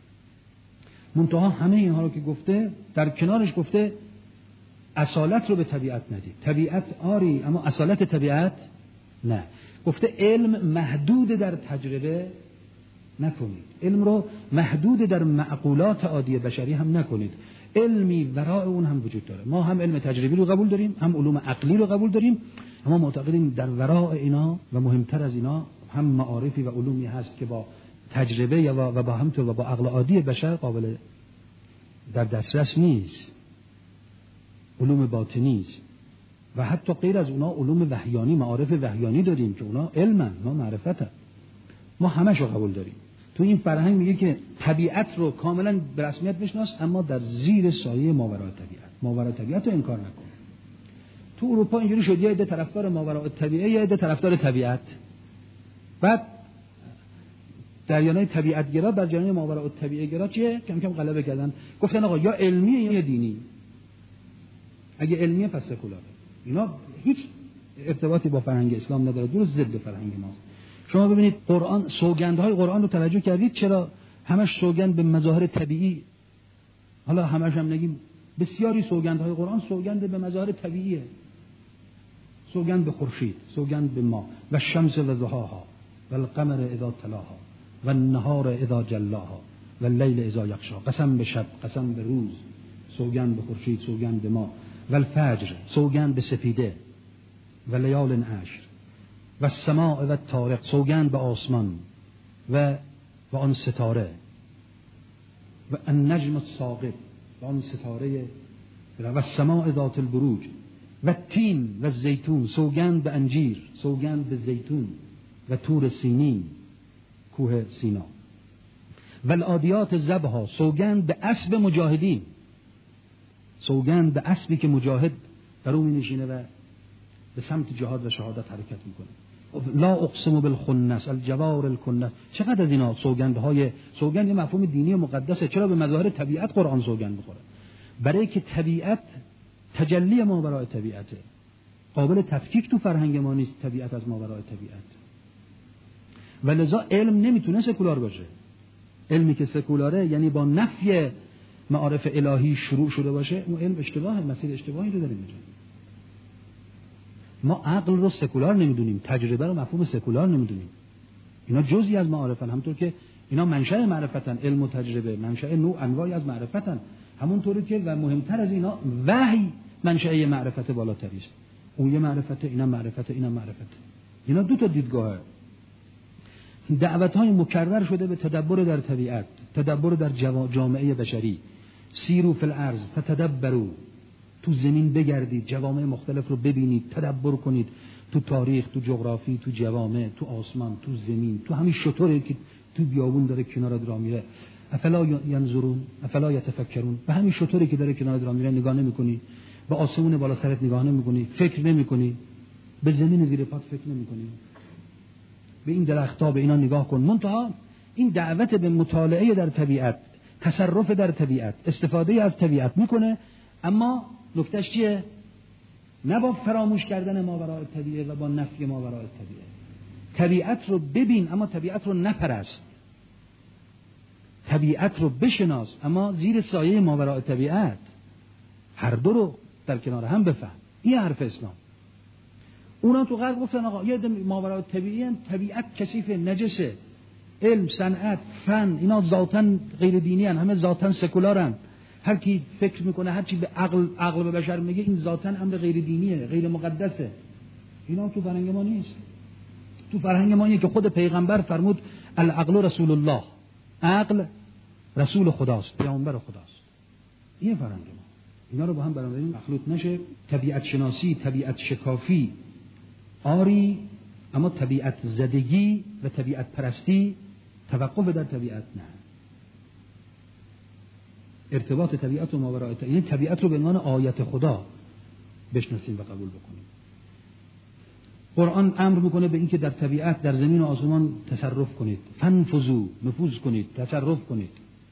منتها همه اینها رو که گفته، در کنارش گفته اصالت رو به طبیعت ندید. طبیعت آری اما اصالت طبیعت نه. گفته علم محدود در تجربه نکنید، علم رو محدود در معقولات عادی بشری هم نکنید. علمی ورای اون هم وجود داره. ما هم علم تجربی رو قبول داریم، هم علوم عقلی رو قبول داریم، اما معتقدیم در ورای اینا و مهمتر از اینا هم معارفی و علومی هست که با تجربه و با همطور و با عقل عادی بشر قابل در دسترس نیست، علوم باطنی است. و حتی غیر از اونا علوم وحیانی، معارف وحیانی داریم که اونا علمن، ما معرفتن. ما همش رو قبول داریم. تو این فرهنگ میگه که طبیعت رو کاملا به رسمیت بشناس، اما در زیر سایه ماورای طبیعت. ماورای طبیعت رو انکار نکن. تو اروپا اینجوری شد، یه عده طرفدار ماورای طبیعت، یه عده طرفدار طبیعت. بعد جریانای طبیعت گرا بر جریان ماورای طبیعت گرا چیه؟ کم کم غلبه کردن. گفتن آقا یا علمیه یا دینی. اگه علمیه پس سکولاره. اینا هیچ ارتباطی با فرهنگ اسلام نداره، درست ضد فرهنگ ماست. شما ببینید قرآن، سوگندهای قرآن رو توجه کردید؟ چرا همش سوگند به مظاهر طبیعی؟ حالا همش هم نگیم، بسیاری سوگندهای قرآن سوگند به مظاهر طبیعیه. سوگند به خورشید، سوگند به ماه، و الشمس و ضحاها و القمر اذا تلاها و النهار اذا جلاها و اللیل اذا یغشا. قسم به شب، قسم به روز، سوگند به خورشید، سوگند به ماه. و الفجر، سوگند به سپیده، و لیال عشر و السماء و الطارق، سوگند به آسمان و آن ستاره، و النجم الثاقب، و آن ستاره، و السماء ذات البروج و التین و الزیتون، سوگند به انجیر، سوگند به زیتون و طور سینین، کوه سینا. و العادیات ضبحا، سوگند به اسب مجاهدین، سوگند به اسبی که مجاهد در اون می‌نشینه و به سمت جهاد و شهادت حرکت میکنه. لا اقسم بالخنس الجوار الکنس. چقدر از اینا سوگندهای، سوگند یه مفهوم دینی و مقدسه. چرا به مظاهر طبیعت قرآن سوگند میخوره؟ برای که طبیعت تجلی ماورای طبیعته، قابل تفکیک تو فرهنگ ما نیست طبیعت از ماورای طبیعت. ولذا علم نمیتونه سکولار باشه. علمی که سکولاره یعنی با نفی معارف الهی شروع شده باشه، اون علم اشتباهه، مسیر اشتباهی رو داریم اینجا. ما عقل رو سکولار نمیدونیم، تجربه رو مفهوم سکولار نمیدونیم. اینا جزئی از معارفن، همونطور که اینا منشأ معرفتن. علم و تجربه منشأ نوع انواعی از معرفتن، همونطوری که و مهمتر از اینا وحی منشأ معرفت بالاتری است. اون یه معرفته، اینا معرفته، اینا معرفته. اینا دو تا دیدگاهه. دعوت‌های مکرر شده به تدبر در طبیعت، تدبر در جامعه بشری. سیروا فی الارض فتدبروا، تو زمین بگردید، جوامع مختلف رو ببینید، تدبر کنید، تو تاریخ، تو جغرافی، تو جوامع، تو آسمان، تو زمین، تو همین شطوری که تو بیابون داره کنار راه میره. افلا ینظرون افلا یتفکرون. به همین شطوری که داره کنار راه میره نگاه نمی‌کنی، به آسمون بالا سرت نگاه نمی‌کنی، فکر نمی‌کنی، به زمین زیر پات فکر نمی‌کنی، به این درخت‌ها، به اینا نگاه کن. منتها این دعوت به مطالعه در طبیعت، تصرف در طبیعت، استفاده از طبیعت میکنه، اما نکتهش چیه؟ نه با فراموش کردن ماورای طبیعه و با نفی ماورای طبیعه. طبیعت رو ببین اما طبیعت رو نپرست، طبیعت رو بشناس اما زیر سایه ماورای طبیعت. هر دو رو در کنار هم بفهم. این حرف اسلام. اونا تو غرب گفتن آقا یه ماورای طبیعت کثیف، نجسه، علم، صنعت، فن اینا ذاتاً غیر دینی ان، همه ذاتاً سکولارن. هر کی فکر میکنه هر چی به عقل به بشر میگه این ذاتاً امر غیر دینیه، غیر مقدسه. اینا تو فرهنگ ما نیست. تو فرهنگ ما اینه که خود پیغمبر فرمود العقل رسول الله، عقل رسول خداست، پیامبر خداست. این فرهنگ ما. اینا رو با هم برام مخلوط نشه. طبیعت شناسی، طبیعت شکافی آری، اما طبیعت زدگی و طبیعت پرستی، توقف در طبیعت نه. ارتباط طبیعت و ماورای طبیعت، یعنی طبیعت رو به عنوان آیت خدا بشناسیم و قبول بکنیم. قرآن امر میکنه به این که در طبیعت، در زمین و آسمان تصرف کنید. فنفذوا، نفوذ کنید، تصرف کنید.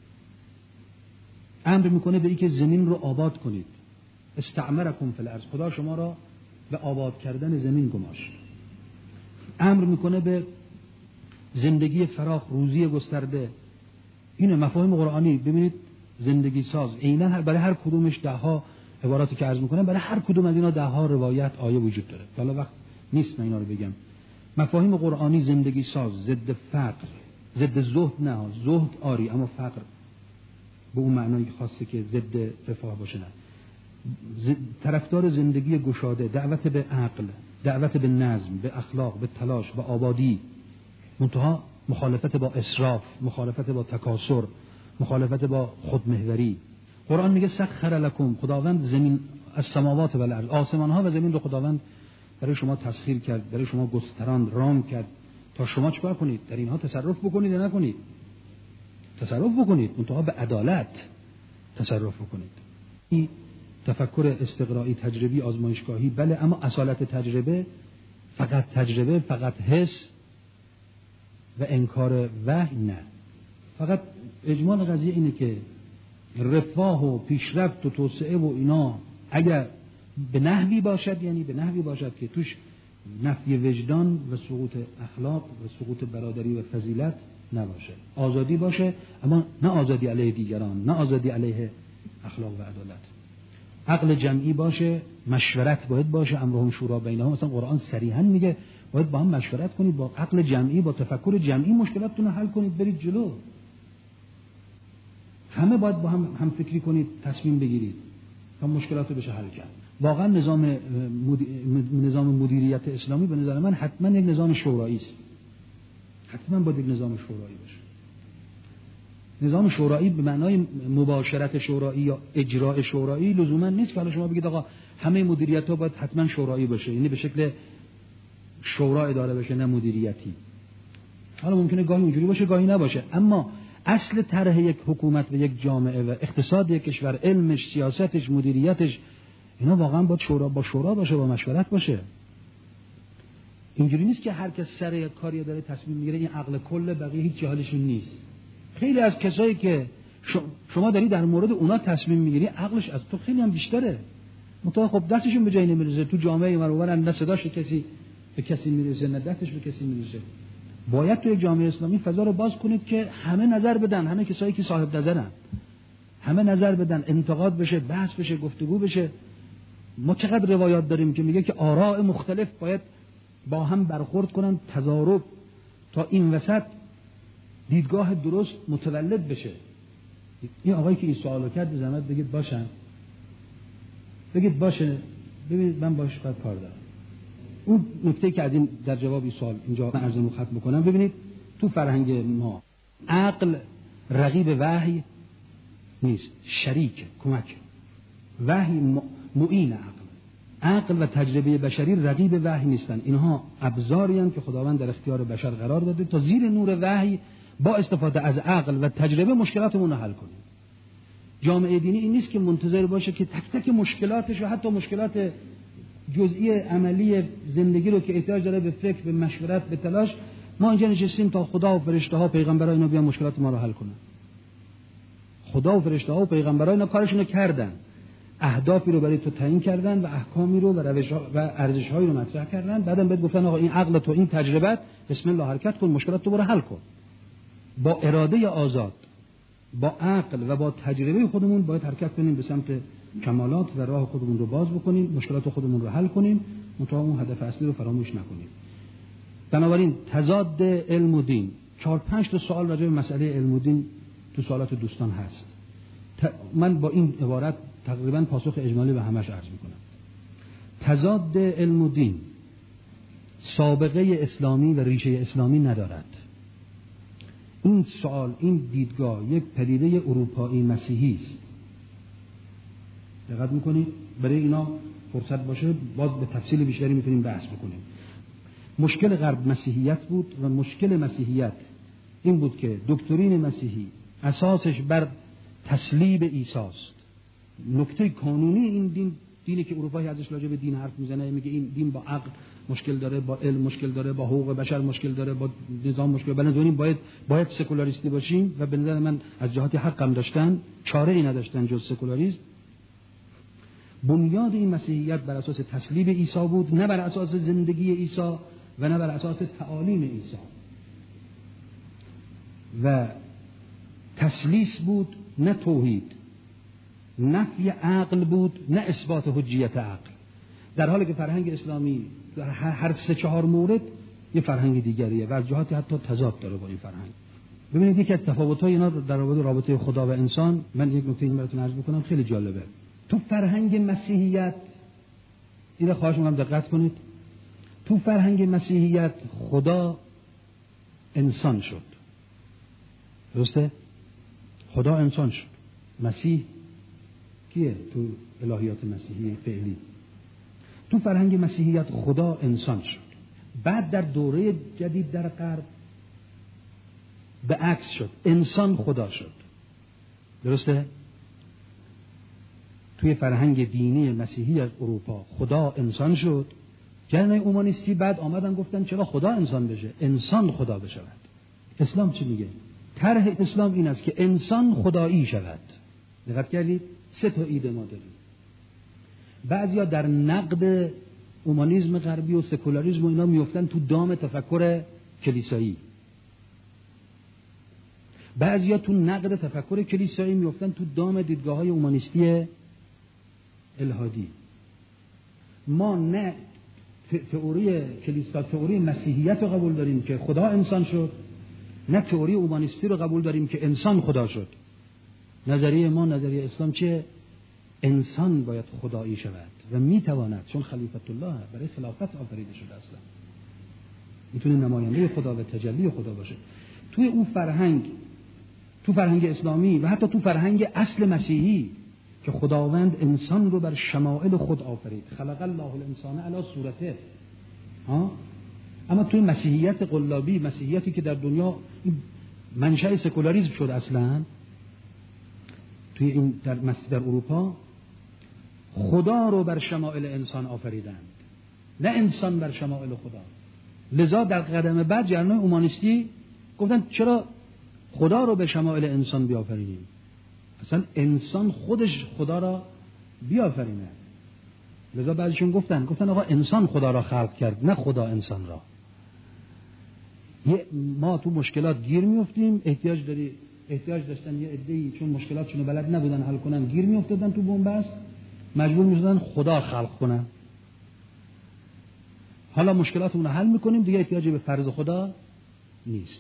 امر میکنه به این که زمین رو آباد کنید. استعمرکم فی الارض، خدا شما را به آباد کردن زمین گماشت. امر میکنه به زندگی فراخ، روزی گسترده. این مفاهیم قرآنی. ببینید زندگی ساز، عیناً برای هر کدومش ده ها عباراتی که عرض میکنم، برای هر کدوم از اینا ده ها روایت، آیه وجود داره. حالا وقت نیست من اینا رو بگم. مفاهیم قرآنی زندگی ساز، ضد فقر، ضد زهد نه، زهد آری اما فقر به اون معنایی خاصه که ضد رفاه باشه نه. طرفدار زندگی گشاده، دعوت به عقل، دعوت به نظم، به اخلاق، به تلاش، به آبادی. منتها مخالفت با اسراف، مخالفت با تکاسر، مخالفت با خودمحوری. قرآن میگه سخر لکم، خداوند زمین از سماوات و الارض، آسمان ها و زمین رو خداوند برای شما تسخیر کرد، برای شما گستراند، رام کرد تا شما چیکار کنید؟ در اینها تصرف بکنید یا نکنید؟ تصرف بکنید، منتها به عدالت تصرف بکنید. این تفکر استقرایی، تجربی، آزمایشگاهی بله، اما اصالت تجربه، فقط حس و انکار وحی نه. فقط اجمال قضیه اینه که رفاه و پیشرفت و توسعه و اینا اگر به نحوی باشد، یعنی به نحوی باشد که توش نفی وجدان و سقوط اخلاق و سقوط برادری و فضیلت نباشه، آزادی باشه، اما نه آزادی علیه دیگران، نه آزادی علیه اخلاق و عدالت. عقل جمعی باشه، مشورت باید باشه، امرهم شورا بینهم. مثلا قرآن صریحا میگه باید با هم مشورت کنید، با عقل جمعی، با تفکر جمعی مشکلاتتون رو حل کنید، برید جلو. همه باید با هم فکری کنید، تصمیم بگیرید تا مشکلات رو بشه حل کرد. واقعا نظام مدیریت اسلامی به نظر من حتما یک نظام شورایی است. حتما باید یک نظام شورایی باشه. نظام شورایی به معنای مباشرت شورایی یا اجراء شورایی لزوما نیست که حالا شما بگید آقا همه مدیریت‌ها باید حتما شورایی باشه، یعنی به شکل شورا اداره بشه، نه مدیریتی. حالا ممکنه گاهی اونجوری باشه گاهی نباشه، اما اصل طرح یک حکومت و یک جامعه و اقتصاد یک کشور، علمش، سیاستش، مدیریتش، اینا واقعا باید با شورا باشه، با مشورت باشه. اینجوری نیست که هر کس سر یک کاری داره تصمیم میگیره، این عقل کل، بقیه هیچ حالشون نیست. خیلی از کسایی که شما داری در مورد اونا تصمیم میگیری عقلش از تو خیلی هم بیشتره، منتها خب دستشون به جایی نمیرسه. تو جامعه منورن نه صداش کسی به کسی میرسه نه دستش به کسی میرسه. باید تو یک جامعه اسلامی فضا رو باز کنید که همه نظر بدن، همه کسایی که صاحب نظرن همه نظر بدن، انتقاد بشه، بحث بشه، گفتگو بشه. ما چقدر روایات داریم که میگه که آراء مختلف باید با هم برخورد کنن، تضارب، تا این وسط دیدگاه درست متولد بشه. این آقایی که این سوالو کرد به زحمت بگید باشه، ببینید من باش کار دارم. اون نکته که از این در جواب این سوال اینجا من عرض ختم بکنم، ببینید تو فرهنگ ما عقل رقیب وحی نیست، شریک، کمک. وحی معین عقل و تجربه بشری رقیب وحی نیستن. اینها ابزاری هستند که خداوند در اختیار بشر قرار داده تا زیر نور وحی با استفاده از عقل و تجربه مشکلاتمون رو حل کنیم. جامعه دینی این نیست که منتظر باشه که تک تک مشکلاتش و حتی مشکلات جزئی عملی زندگی رو که احتیاج داره به فکر، به مشورت، به تلاش، ما اینجا نشستیم تا خدا و فرشته ها و پیغمبرا اینا بیان مشکلات ما رو حل کنن. خدا و فرشته ها و پیغمبرا اینا کارشون رو کردن، اهدافی رو برای تو تعیین کردن و احکامی رو و روش‌ها و ارزش‌هایی رو مطرح کردن. بعدم بهت گفتن آقا این عقل تو، این تجربت، بسم الله حرکت کن، مشکلات تو برو حل کن. با اراده آزاد، با عقل و با تجربه خودمون باید حرکت کنیم به سمت کمالات و راه خودمون رو باز بکنیم، مشکلات خودمون رو حل کنیم، منتها اون هدف اصلی رو فراموش نکنیم. بنابراین تضاد علم و دین، 4-5 تا سوال راجع به مسئله علم و دین تو سوالات دوستان هست. من با این عبارت تقریبا پاسخ اجمالی به همش عرض میکنم. تضاد علم و دین سابقه اسلامی و ریشه اسلامی ندارد. این سوال، این دیدگاه یک پدیده اروپایی مسیحی است. دقت میکنید؟ برای اینا فرصت باشه باز به تفصیل بیشتری میتونیم بحث بکنیم. مشکل غرب مسیحیت بود و مشکل مسیحیت این بود که دکترین مسیحی اساسش بر تسلیب عیسی است. نکته قانونی این دینی که اروپایی ازش راجع به دین حرف میزنه، میگه این دین با عقل مشکل داره، با علم مشکل داره، با حقوق بشر مشکل داره، با نظام مشکل. بنابراین باید سکولاریستی باشیم و به نظر من از جهات حقم داشتن، چاره ای نداشتن جز سکولاریسم. بنیاد این مسیحیت بر اساس تسلیب عیسی بود، نه بر اساس زندگی عیسی و نه بر اساس تعالیم عیسی. و تسلیس بود نه توحید، نفی عقل بود نه اثبات حجیت عقل. در حالی که فرهنگ اسلامی هر 3-4 مورد یه فرهنگ دیگریه و از جهات حتی تضاد داره با این فرهنگ. ببینید یکی از تفاوت‌های اینا در رابطه خدا و انسان، من یک نکته این براتون عرض بکنم خیلی جالبه. تو فرهنگ مسیحیت، اینو خواهش می‌کنم دقت کنید، تو فرهنگ مسیحیت خدا انسان شد. درسته؟ خدا انسان شد. مسیح کیه تو الهیات مسیحی فعلی؟ تو فرهنگ مسیحیت خدا انسان شد. بعد در دوره جدید در غرب به عکس شد، انسان خدا شد. درسته؟ توی فرهنگ دینی مسیحی از اروپا خدا انسان شد. جریان اومانیستی بعد آمدن گفتن چرا خدا انسان بشه، انسان خدا بشود. اسلام چی میگه؟ طرح اسلام این است که انسان خدایی شود. دقت کردید؟ 3 تا ایده ما داریم. بعضیا در نقد اومانیسم غربی و سکولاریسم و اینا میافتن تو دام تفکر کلیسایی. بعضیا تو نقد تفکر کلیسایی میافتن تو دام دیدگاه‌های اومانیستی الهادی. ما نه تئوری کلیسا، تئوری مسیحیت رو قبول داریم که خدا انسان شد، نه تئوری اومانیستی رو قبول داریم که انسان خدا شد. نظریه ما، نظریه اسلام چیه؟ انسان باید خدایی شود و میتواند، چون خلیفت الله برای خلافت آفریده شده اصلا، میتونه نماینده خدا و تجلی خدا باشه. توی اون فرهنگ، تو فرهنگ اسلامی و حتی تو فرهنگ اصل مسیحی که خداوند انسان رو بر شمائل خود آفرید، خلق الله الانسان علی صورته. اما توی مسیحیت قلابی، مسیحیتی که در دنیا منشأ سکولاریسم شد اصلا، توی این در اروپا خدا رو بر شمائل انسان آفریدند، نه انسان بر شمائل خدا. لذا در قدم بعد جریان اومانیستی گفتن چرا خدا رو به شمائل انسان بیافرینیم؟ اصلا انسان خودش خدا را بیافرینه. لذا بعضیشون گفتن آقا انسان خدا را خلق کرد، نه خدا انسان را. ما تو مشکلات گیر میافتیم، احتیاج داشتن یه عده‌ای چون مشکلاتشون رو بلد نبودن حل کنن، گیر میافتادن تو بن‌بست، مجبور میشدن خدا خلق کنن. حالا مشکلاتمون رو حل میکنیم، دیگه احتیاجی به فرض خدا نیست.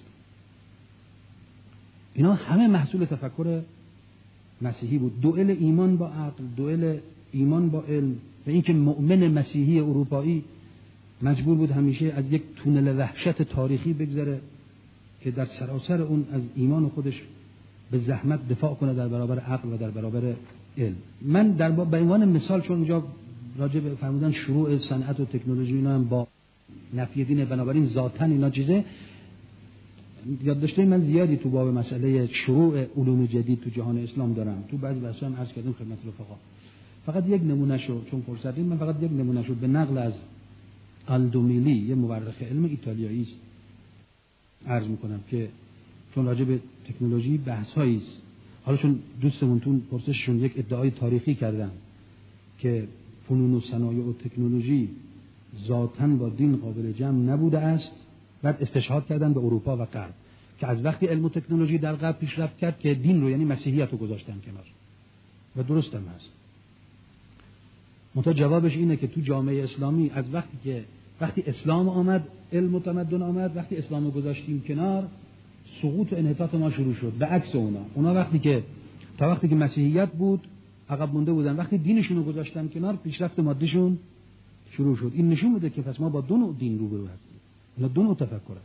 اینا همه محصول تفکر مسیحی بود. دوئل ایمان با عقل، دوئل ایمان با علم، و اینکه مؤمن مسیحی اروپایی مجبور بود همیشه از یک تونل وحشت تاریخی بگذره که در سراسر اون از ایمان خودش به زحمت دفاع کنه در برابر عقل و در برابر علم. من به عنوان مثال، چون اونجا راجع به فرمودن شروع صنعت و تکنولوژی، اینا هم با نفی دین، بنابراین ذاتاً اینا چیزه. یادداشت‌های من زیادی تو باب مسئله شروع علوم جدید تو جهان اسلام دارم. تو بعضی بحث‌ها هم عرض کردم خدمت رفقا. فقط یک نمونه شو، چون فرصت من فقط یک نمونه شو به نقل از آلدو میلی، یه مورخ علم ایتالیایی است، عرض میکنم که چون راجع به تکنولوژی بحث‌هایی است. حالا چون دوستمون تو پرسششون یک ادعای تاریخی کردن که فنون و صنایع و تکنولوژی ذاتاً با دین قابل جمع نبوده است، بعد استشهاد کردن به اروپا و غرب که از وقتی علم و تکنولوژی در غرب پیشرفت کرد که دین رو، یعنی مسیحیت رو گذاشتن کنار. و درست هم هست. منتها جوابش اینه که تو جامعه اسلامی از وقتی اسلام آمد، علم و تمدن آمد، وقتی اسلام رو گذاشتیم کنار، سقوط و انحطاط ما شروع شد. به عکس اونا وقتی که مسیحیت بود عقب مونده بودن، وقتی دینشون رو گذاشتن کنار پیشرفت مادیشون شروع شد. این نشون میده که پس ما با دو نوع دین روبرو هستیم، اینا دو نوع تفکره.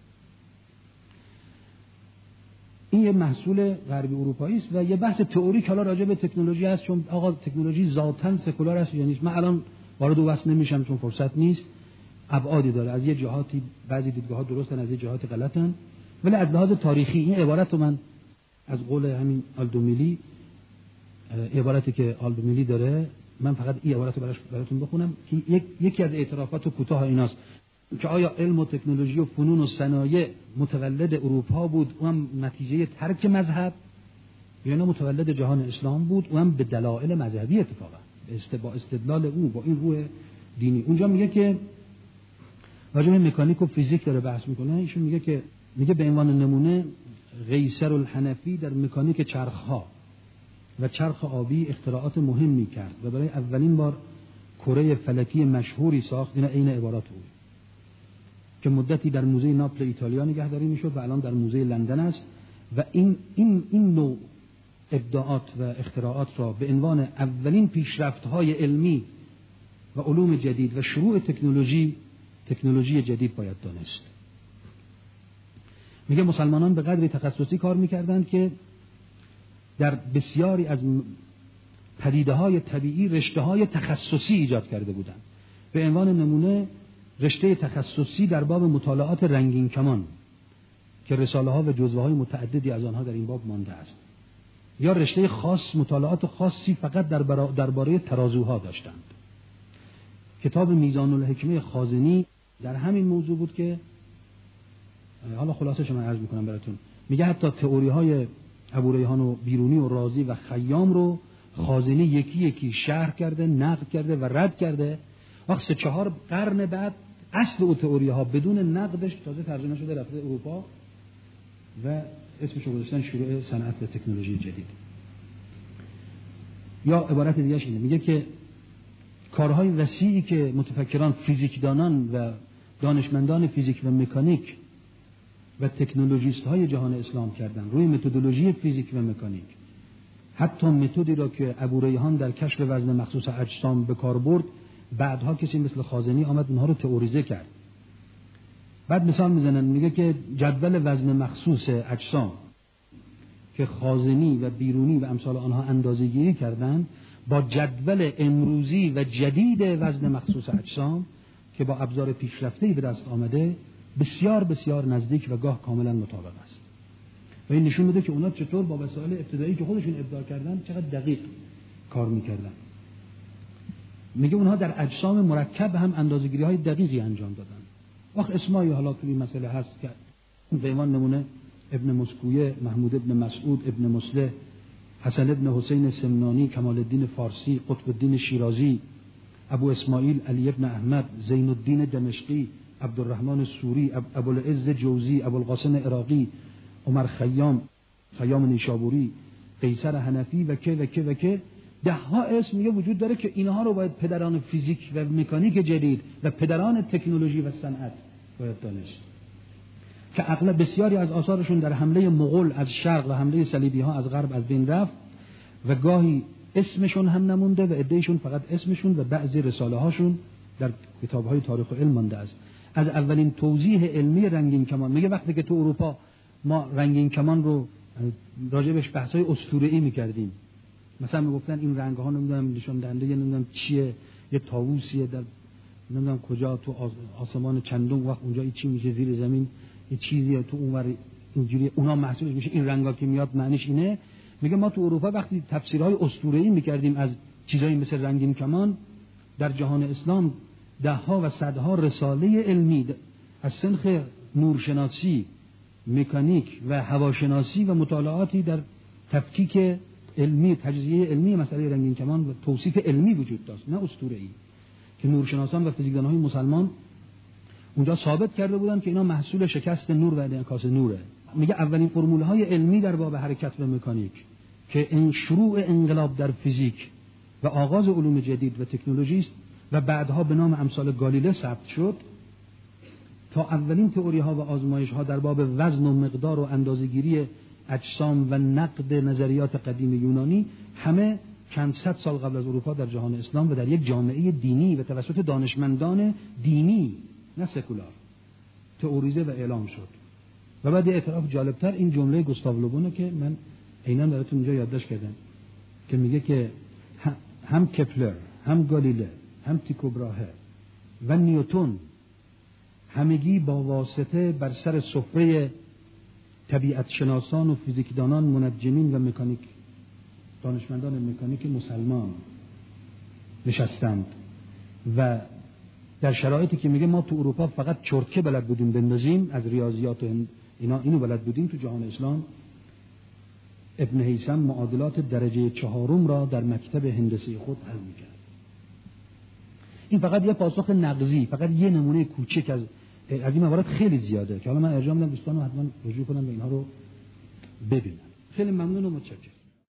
این یه محصول غربی اروپایی است و یه بحث تئوریک حالا راجع به تکنولوژی هست، چون آقا تکنولوژی ذاتاً سکولار است یا نیست. من الان وارد واسط نمیشم چون فرصت نیست. ابعادی داره، از یه جهاتی بعضی دیدگاه‌ها درستن، از یه جهات غلطن، ولی از لحاظ تاریخی این عبارت رو من از قول همین آلدو میلی، عبارتی که آلدو میلی داره، من فقط این عبارت رو براتون بخونم که یکی از اعترافات کوتاه ایناست که آیا علم و تکنولوژی و فنون و صنایع متولد اروپا بود، اونم نتیجه ترک مذهب، یا نه متولد جهان اسلام بود، اونم به دلایل مذهبی اتفاقا، با استدلال او با این روح دینی. اونجا میگه که راجع به مکانیک و فیزیک داره بحث میکنه. ایشون میگه به عنوان نمونه قیصر الحنفی در مکانیک چرخها و چرخ آبی اختراعات مهمی کرد و برای اولین بار کره فلکی مشهوری ساخت. اینا عین عبارات او که مدتی در موزه ناپل ایتالیا نگهداری میشد و الان در موزه لندن است. و این نوع ابداعات و اختراعات را به عنوان اولین پیشرفت‌های علمی و علوم جدید و شروع تکنولوژی جدید باید دانست. میگه مسلمانان به قدری تخصصی کار میکردند که در بسیاری از پدیده‌های طبیعی رشته‌های تخصصی ایجاد کرده بودند. به عنوان نمونه رشته تخصصی در باب مطالعات رنگین کمان که رساله‌ها و جزوه‌های متعددی از آنها در این باب مانده است، یا رشته خاص مطالعات خاصی فقط درباره ترازوها داشتند. کتاب میزان الحکمه خازنی در همین موضوع بود که حالا خلاصش من عرض میکنم براتون. میگه حتی تئوری‌های ابو ریحان و بیرونی و رازی و خیام رو خازنی یکی یکی شرح کرده، نقد کرده و رد کرده. وقت 3-4 قرن بعد اصل او تئوری‌ها بدون نقدش تازه ترجمه شده رفته اروپا و اسمش رو گذاشتن شروع صنعت و تکنولوژی جدید. یا عبارت دیگه‌اش اینه، میگه که کارهای وسیعی که متفکران فیزیکدانان و دانشمندان فیزیک و مکانیک و تکنولوژیست های جهان اسلام کردن روی متدولوژی فیزیک و مکانیک، حتی متدی را که ابوریحان در کشف وزن مخصوص اجسام به کار برد، بعدها کسی مثل خازنی آمد اونها رو تئوریزه کرد. بعد مثال میزنن، میگه که جدول وزن مخصوص اجسام که خازنی و بیرونی و امثال آنها اندازه‌گیری کردند با جدول امروزی و جدید وزن مخصوص اجسام که با ابزار پیشرفته‌ای به دست آمده بسیار بسیار نزدیک و گاه کاملا مطابق است. و این نشون میده که اونا چطور با وسایل ابتدایی که خودشون ابداع کردن چقدر دقیق کار میکردن. میگه اونها در اجسام مرکب هم اندازه‌گیری‌های دقیقی انجام دادن. وقت اسمایی حالا تو این مسئله هست که به عنوان نمونه ابن مسکویه، محمود ابن مسعود، ابن مصلح، حسن ابن حسین سمنانی، کمال الدین فارسی، قطب الدین شیرازی، ابو اسماعیل علی ابن احمد، زین الدین دمشقی، عبدالرحمن سوری، ابوالعز جوزی، ابوالقاسم عراقی، عمر خیام نیشابوری، قیصر حنفی و که ده ها اسم میگه وجود داره که اینها رو باید پدران فیزیک و مکانیک جدید و پدران تکنولوژی و صنعت باید دانست که اغلب بسیاری از آثارشون در حمله مغول از شرق و حمله صلیبی ها از غرب از بین رفت و گاهی اسمشون هم نمونده و عده‌شون فقط اسمشون و بعضی رساله هاشون در کتاب های تاریخ و علم مانده است. از اولین توضیح علمی رنگین کمان، میگه وقتی که تو اروپا ما رنگین کمان رو راجبش بحث‌های اسطوره‌ای می‌کردیم، مثلا میگفتن این رنگ ها نمیدونم نشون دهنده نمیدونم چیه، یه طاووسیه در نمیدونم کجا تو آسمان چندون، وقت اونجا چی میشه زیر زمین یه چیزیه تو اونور اینجوری، اونا محسوبش میشه این رنگا که میاد معنیش اینه. میگه ما تو اروپا وقتی تفسیرهای اسطوره‌ای می‌کردیم از چیزایی مثل رنگین کمان، در جهان اسلام ده‌ها و صدها رساله علمی از سنخ نورشناسی، مکانیک و هواشناسی و مطالعاتی در تفکیک علمی، تجزیه علمی مسئله رنگین کمان و توصیف علمی وجود داشت، نه اسطوره‌ای، که نورشناسان و فیزیکدان‌های مسلمان اونجا ثابت کرده بودن که اینا محصول شکست نور و انعکاس نوره. میگه اولین فرمول‌های علمی در باب حرکت و مکانیک که این شروع انقلاب در فیزیک و آغاز علوم جدید و تکنولوژی است و بعدها به نام امثال گالیله ثبت شد، تا اولین تئوری‌ها و آزمایش‌ها در باب وزن و مقدار و اندازه‌گیری اجسام و نقد نظریات قدیم یونانی، همه چند صد سال قبل از اروپا در جهان اسلام و در یک جامعه دینی و توسط دانشمندان دینی نه سکولار تئوریزه و اعلام شد. و بعد اعتراف جالبتر این جمله گوستاو لوبونه که من عیناً براتون اینجا یادداشت کردم که میگه که هم کپلر، هم گالیله، هم تیکو براهه و نیوتن همگی با واسطه بر سر سفره طبیعت شناسان و فیزیکدانان، منجمین و مکانیک، دانشمندان مکانیک مسلمان نشستند و در شرایطی که میگه ما تو اروپا فقط چرتکه بلد بودیم بندازیم از ریاضیات و اینو بلد بودیم، تو جهان اسلام ابن هیثم معادلات درجه 4 را در مکتب هندسه خود حل میکرد. این فقط یه پاسخ نقضی، فقط یه نمونه کوچک از این موارد خیلی زیاده که حالا من ارجاع میدم دوستانو حتما رجوع کنن و اینها رو ببینن. خیلی ممنون و متشکرم.